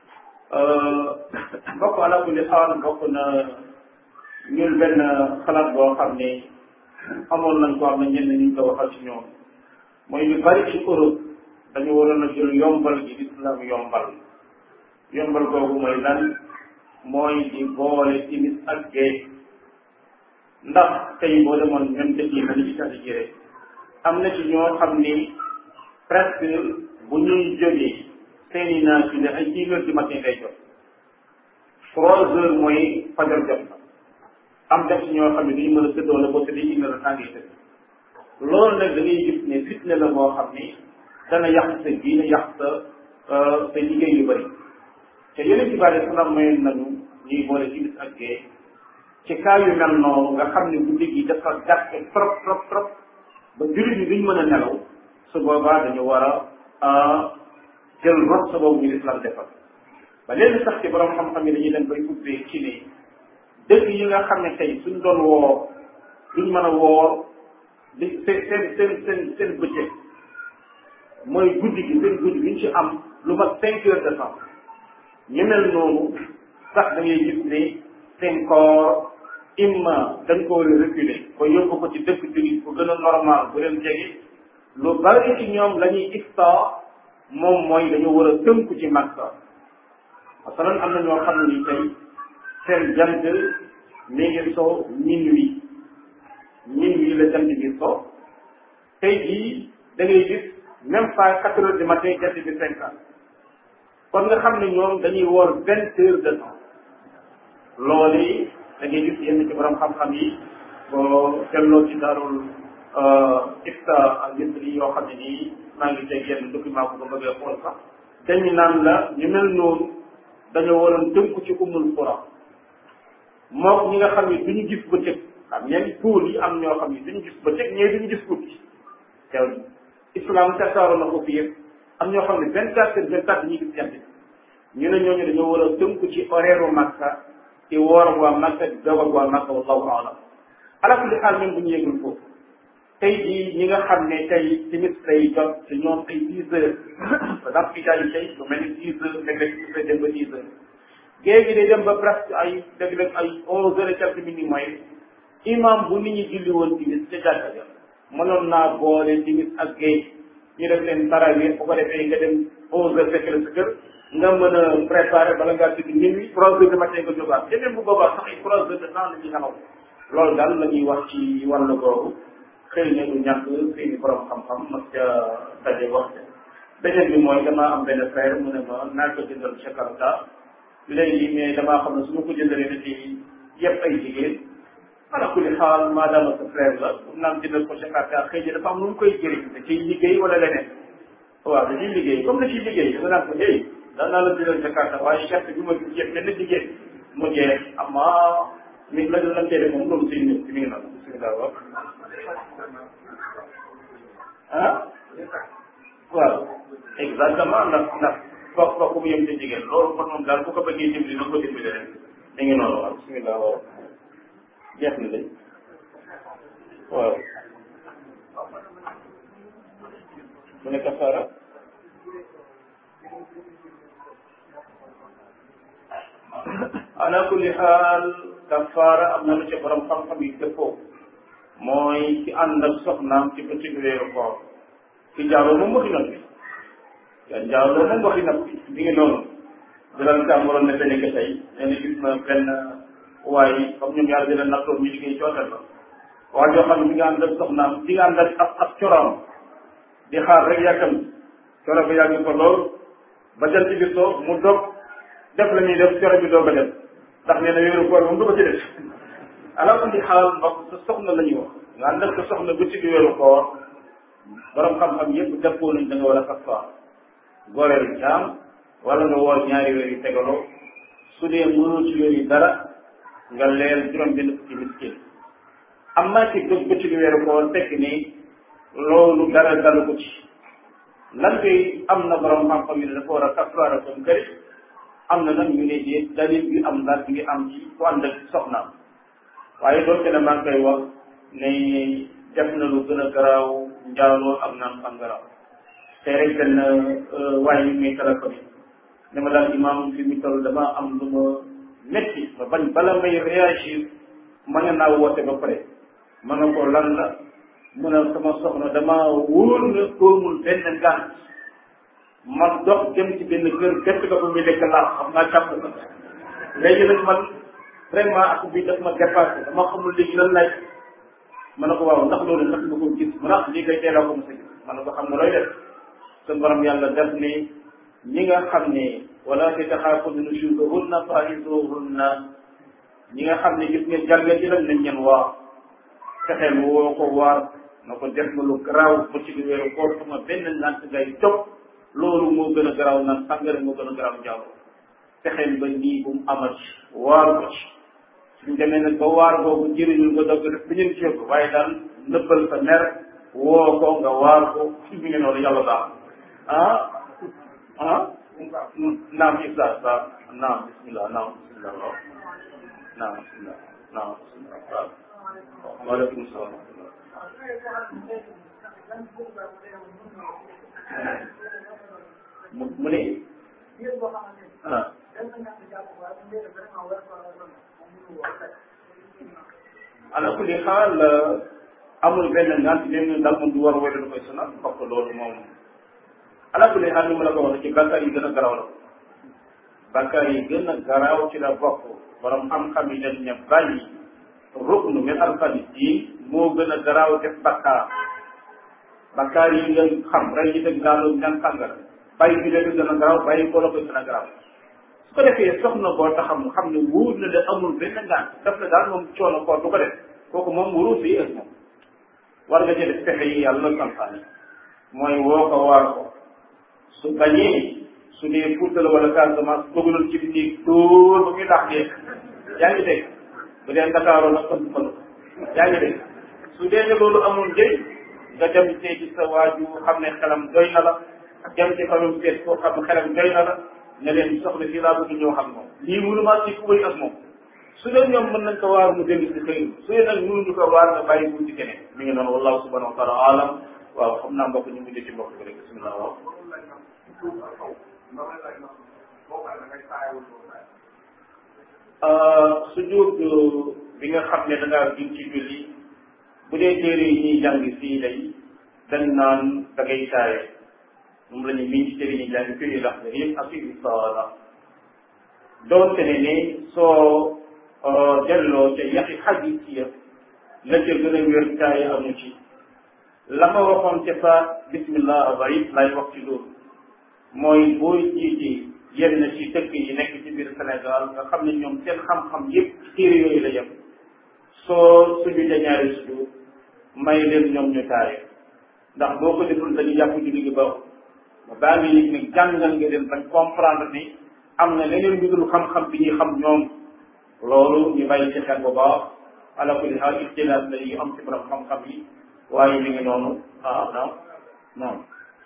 bokk ala kulli xaal bokk na ñun benn xalaat boo xam ne amoon nañ ko am na ñenn ñu ko waxal ci ñoom mooy ñu bari ci Europe dañu waroon a jël yombal gi islam yombal googu mooy lan mooy di boole timis ak géej ndax tey boo demoon même dëkk yi mel ni Italie ji rek am na ci ñoo xam ni presque bu ñuy jógee seeni naa ci ne ay 10 heures du matin lay jot 3 heures mooy fajar jot na am def si ñoo xam ne dañu mën a tëddoo la boo tëddee 1 heure de temps ngay tëdd loolu nag da ngay gis ne fitna la boo xam ni dana yàq sa diine yàq sa liggéey yu bëri te yeneen ci bari salaam mayoon nañu ñuy boole ci bis ak gée ci cas yu mel noonu nga xam ne guddi gi dafa gàtt trop trop trop ba jullit ñi duñ mën a nelaw su boobaa dañu war a jël rox sa boobu ñu islam defal ba léegi sax ci borom xam-xam yi dañuy dem bay ubbee ci ne dëkk yi nga xam ne tey suñ doon woor duñ mën a woor di seen bëccëg mooy guddi gi seen guddi gi ñu ci am lu mat 5 heures de temps ñu mel noonu sax da ngay gis ne seen koor imma dañ ko war a reculer ba yóbbu ko ci dëkk jullit bu gën a normal bu leen jege lu bari ci ñoom la ñuy iftaar moom mooy dañoo war a tënku ci Makka masalan am na ñoo xam ne ni tey seen jant mi ngi so minuit la jant bi so tey jii da ngay gis même pas 4 heures du matin jant bi 5 kon nga xam ne ñoom dañuy woor 20 heures de temps loolu yi da ngay gis yenn ci borom xam-xam yi boo delloo ci daarul ifta ak misri yoo xam ne nii maa ngi teg yenn document bu ko bëggee xool sax dañu naan la ñu mel noonu dañoo waroon tënku ci umul qura mook ñi nga xam ne duñu gis bëccëg xam ñeen tuul yi am ñoo xam ne duñu gis bëccëg ñee duñu gis guddi te islam tasaaroo na ko fi yëpp am ñoo xam ne 24 heures 24 dañuy gis jant ñu ne ñooñu dañoo war a tënku ci horaire Makka ci woor waa Makka di doog waa Makka wallahu a'lam ala kulli xaal même bu ñu yëgul foofu tey jii ñi nga xam ne tey timis lay jot ci ñoom ay 10 heures par exemple itaa yi tey lu mel ni 10 heures léeg-léeg su fee dem ba 10 heures géej gi day dem ba presque ay léeg-léeg ay 11 heures et quelques minutes mooy imam bu nit ñi julli woon timis ca jàkka ja mënoon naa boole timis ak géej ñu def leen tarawih bu ko defee nga dem 11 heures fekk la sa kër nga mën a préparer bala ngaa tëdd minuit 3 heures de matin nga jógaat te même bu boobaa sax ay 3 heures de temps la ñuy nelaw loolu daal la ñuy wax ci wàllu googu xëy na du ñàkk xëy na borom xam-xam mas ca daje wax beneen bi mooy damaa am benn frère mu ne ma naa ko jëndal Jakarta léegi mais damaa xam ne su ma ko jëndalee da ci yëpp ay jigéen ala kulli xaal maadaama sa frère la naan jëndal ko Jakarta xëy na dafa am nu mu koy jëriñ da ciy liggéey wala leneen waaw da ciy liggéey comme da ciy liggéey da nga naan ko hey daan naa la jëndal Jakarta waaye charte bi ma gis yëpp benn jigéen mu jeex amaa mi la lan cee def moom loolu siy ñëw ci mi ngi noonu bisimilah waaw ah waaw exactement ndax foog mu yem ci jigéen loolu kon moom daal bu ko bëggee dimbali na ko dimbali rek mi ngi noonu waaw bisimilah waaw jeex na de waaw mu ne kafaara ala kulli xaal kafaara am na lu ci borom xam-xam yi dëppoo mooy ci ànd ak soxnaam ci bëccëg weeru koor ci njaaloo moom waxi noppi njaaloo moom waxi noppi mi ngi noonu jëlal kam waroon ne benn tey nee na gis na benn waaye comme ñoom yàlla dina nattoon ñu liggéey ci hôtel ba waa joo xam ne mi ngi ànd ak soxnaam mi ngi ànd ak coroom di xaar rek yàkkam coro ba yàgg ko lool ba jant bi soo mu dog def la ñuy def coro bi doog a def ndax nee na weeru koor moom du ko ci def ala kulli xaal mbokk sa soxna la ñuy wax nga ànd ak sa soxna bu ci weeru koor borom xam-xam yëpp dëppoo nañ da nga war a kafaar góoreel jaam wala nga woor ñaari weer yu tegaloo su dee mënoo ci weer yi dara nga leel juróom benn fukki miskin am naa ci bëccëg weeru koor fekk ni loolu dara dalu ko ci lan koy am na borom xam-xam yi ne dafa war a kafaara comme këri am na nag ñu ne di dalil bi am daal bi ngi am ci ku ànd ak soxnaam waaye doonte ne maa ngi koy wax ne def na lu gën a garaaw njaaloo ak naan sàngara te rek benn waaye ñu muy téléphone ne ma daal imam fi mu toll dama am lu ma métti ma bañ bala may réagir ma ne naa woote ba pare ma ne ko lan la mu ne sama soxna dama wóor na toomul benn ngànt ma dox dem ci benn kër fekk ko muy lekk laax xam naa càpp ko léegi nag man vraiment ak bi daf ma dépassé dama xamul léegi lan lay ma ne ko waaw ndax loolu ndax nga ko gis mu ndax lii kay teelaa ko mos a gis ma ne ko xam nga looy def suñu borom yàlla def ni ñi nga xam ne wala taxaafuuna nushuzahunna fa'izuhunna ñi nga xam ne gis ngeen jalgati lan nañ leen waar fexeel woo ko waar na ko def nga lu garaaw ba ci weeru koor sama benn ngant ngay topp loolu moo gën a garaaw naan sàngara moo gën a garaaw njaaloo fexeel ba nii bu mu amat waar ko ci suñ demee nag ba waar boobu jëriñul nga dogg def bi ñeen ci ko waaye daal nëbbal sa mer woo ko nga waar ko ci bi ngeen noonu yàlla daal naam ibda sa naam bismillah naam bismillah naam bismillah naam bismillah waaleykum salaam mu ne ala kulli xaal amul benn ngant leen daal moom du war a wéy lu koy sonal parce que loolu moom ala kulli xaal ni ma la ko wax ci bàkkaar yi gën a garaaw la bàkkaar yi gën a garaaw ci la bokk borom xam-xam yi dañ ne bàyyi ruknu min arkaani diin moo gën a garaaw def bàkkaar bàkkaar yi nga xam rey yi dëgg daal ñaan sàngara bàyyi bi leen gën a garaaw bàyyi ko la koy gën a garaaw su ko defee soxna boo taxam xam ne wóor na de amul benn ngant daf na daal moom coono koor du ko def kooku moom wóoru si ës moom war nga ci def pexe yi yàlla santaane mooy woo ko waar ko su bañee su dee Fuuta la wala Casamance bëgguloon ci biir dóor ba muy dàq dee yaa ngi dégg bu dee Ndakaaroo nag kon kon yaa ngi dégg su dee ne loolu amul njëriñ nga dem see ci sa waaju xam ne xelam doy na la dem ci famille seet koo xam ne xelam doy na la ne leen soxla fii laa bëgg ñoo xam moom lii mënuma ci ku wéy ak moom su dee ñoom mën nañ ko waar mu dellu si xëy su dee nag mënuñu ko waar nga bàyyi bu ci keneen mi ngi noonu wallahu subhanahu wa taala alam waaw xam naa mbokk ñu mujj ci mbokk bi rek bismillah waaw sujud bi nga xam ne da ngaa jëm ci julli bu dee téere yi ñuy jàng fii lay dañ naan da ngay taaye moom la ñu miin ci téere yi ñuy jàng fii lax da yëpp ak fii saala doonte ne soo delloo ca yaxi xadis yëpp la ca gën a wér taaye amu ci la ma waxoon ca fa bismillah abayit lay wax ci loolu mooy booy jiite yenn ci dëkk yi nekk ci biir Sénégal nga xam ne ñoom seen xam-xam yëpp ci téere yooyu la yem soo sujudee ñaari sujud may leen ñoom ñu taaye ndax boo ko deful dañu jàpp julli gi baaxul baa ngi yëg ne jàngal nga leen bañ comprendre ni am na leneen lu dul xam-xam bi ñuy xam ñoom loolu ñu bàyyi ci xel bu baax ala kulli xaal ixtilaaf la yu am ci borom xam-xam yi waaye mi ngi noonu non non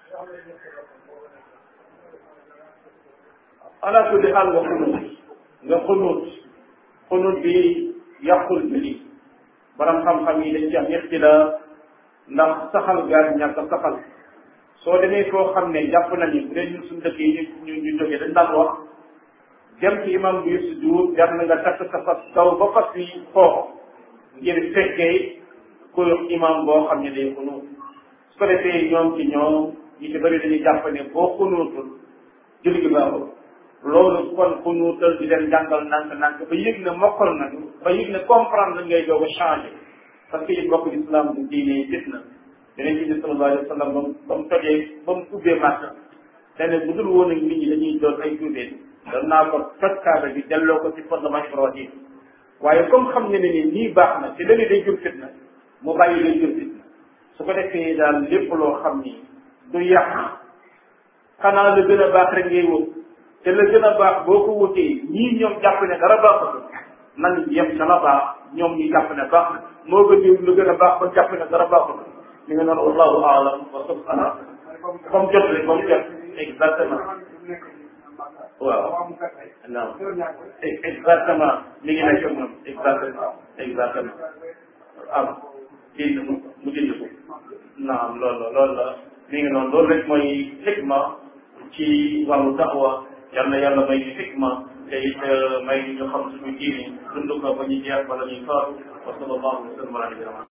ala kulli xaal nga xunut bi yàqul julli borom xam-xam yi dañ ci am ixtilaaf ndax saxal gaar ñàkk a saxal soo demee foo xam ne jàpp nañu bu dee ñun suñu dëkk yi ñu jógee dañ daan wax dem ci imam bi sujud jar na nga takk sa fas kaw ba fas yi xoox ngir fekkee kuy imam boo xam ne day xunut su ko defee ñoom ci ñoom ñi ci bëri dañuy jàpp ne boo xunuutul julli gi baaxul loolu kon xunuutal di leen jàngal nànk-nànk ba yëg ne mokkal nañu ba yëg ne comprendre ngay doog a changé parce que it bokk islam bu diine fitna yeneen ci bi sallallahu alayhi wa sallam ba mu tojee ba mu ubbee Makka dane bu dul woon ak nit ñi dañuy doon ay tuubeen doon naa ko toj kaaba bi delloo ko ci fondement Ibrahim waaye comme xam ne ne ni nii baax na te lële day jur fitna mu bàyyi lay jur fitna su ko defee daal lépp loo xam ni du yàq xanaa la gën a baax rek ngay wut te la gën a baax boo ko wutee ñii ñoom jàpp ne dara baaxul nan yem ca la baax ñoom ñu jàpp ne baax na moo gën yow lu gën a baax ba jàpp ne dara baaxul mi nga noonu wallahu aalam wa subhana comme jot rek comme jot exactement waaw non exactement mi ngi nekk moom exactement am kii mu jënd ko naam loolu la mi ngi noonu loolu rek mooy xikma ci wàllu da'wa yal na yàlla may ñu xikma te it may ñu xam suñu diine dund ko ba ñu jeex wala ñuy faatu wa sallallahu alayhi wa sallam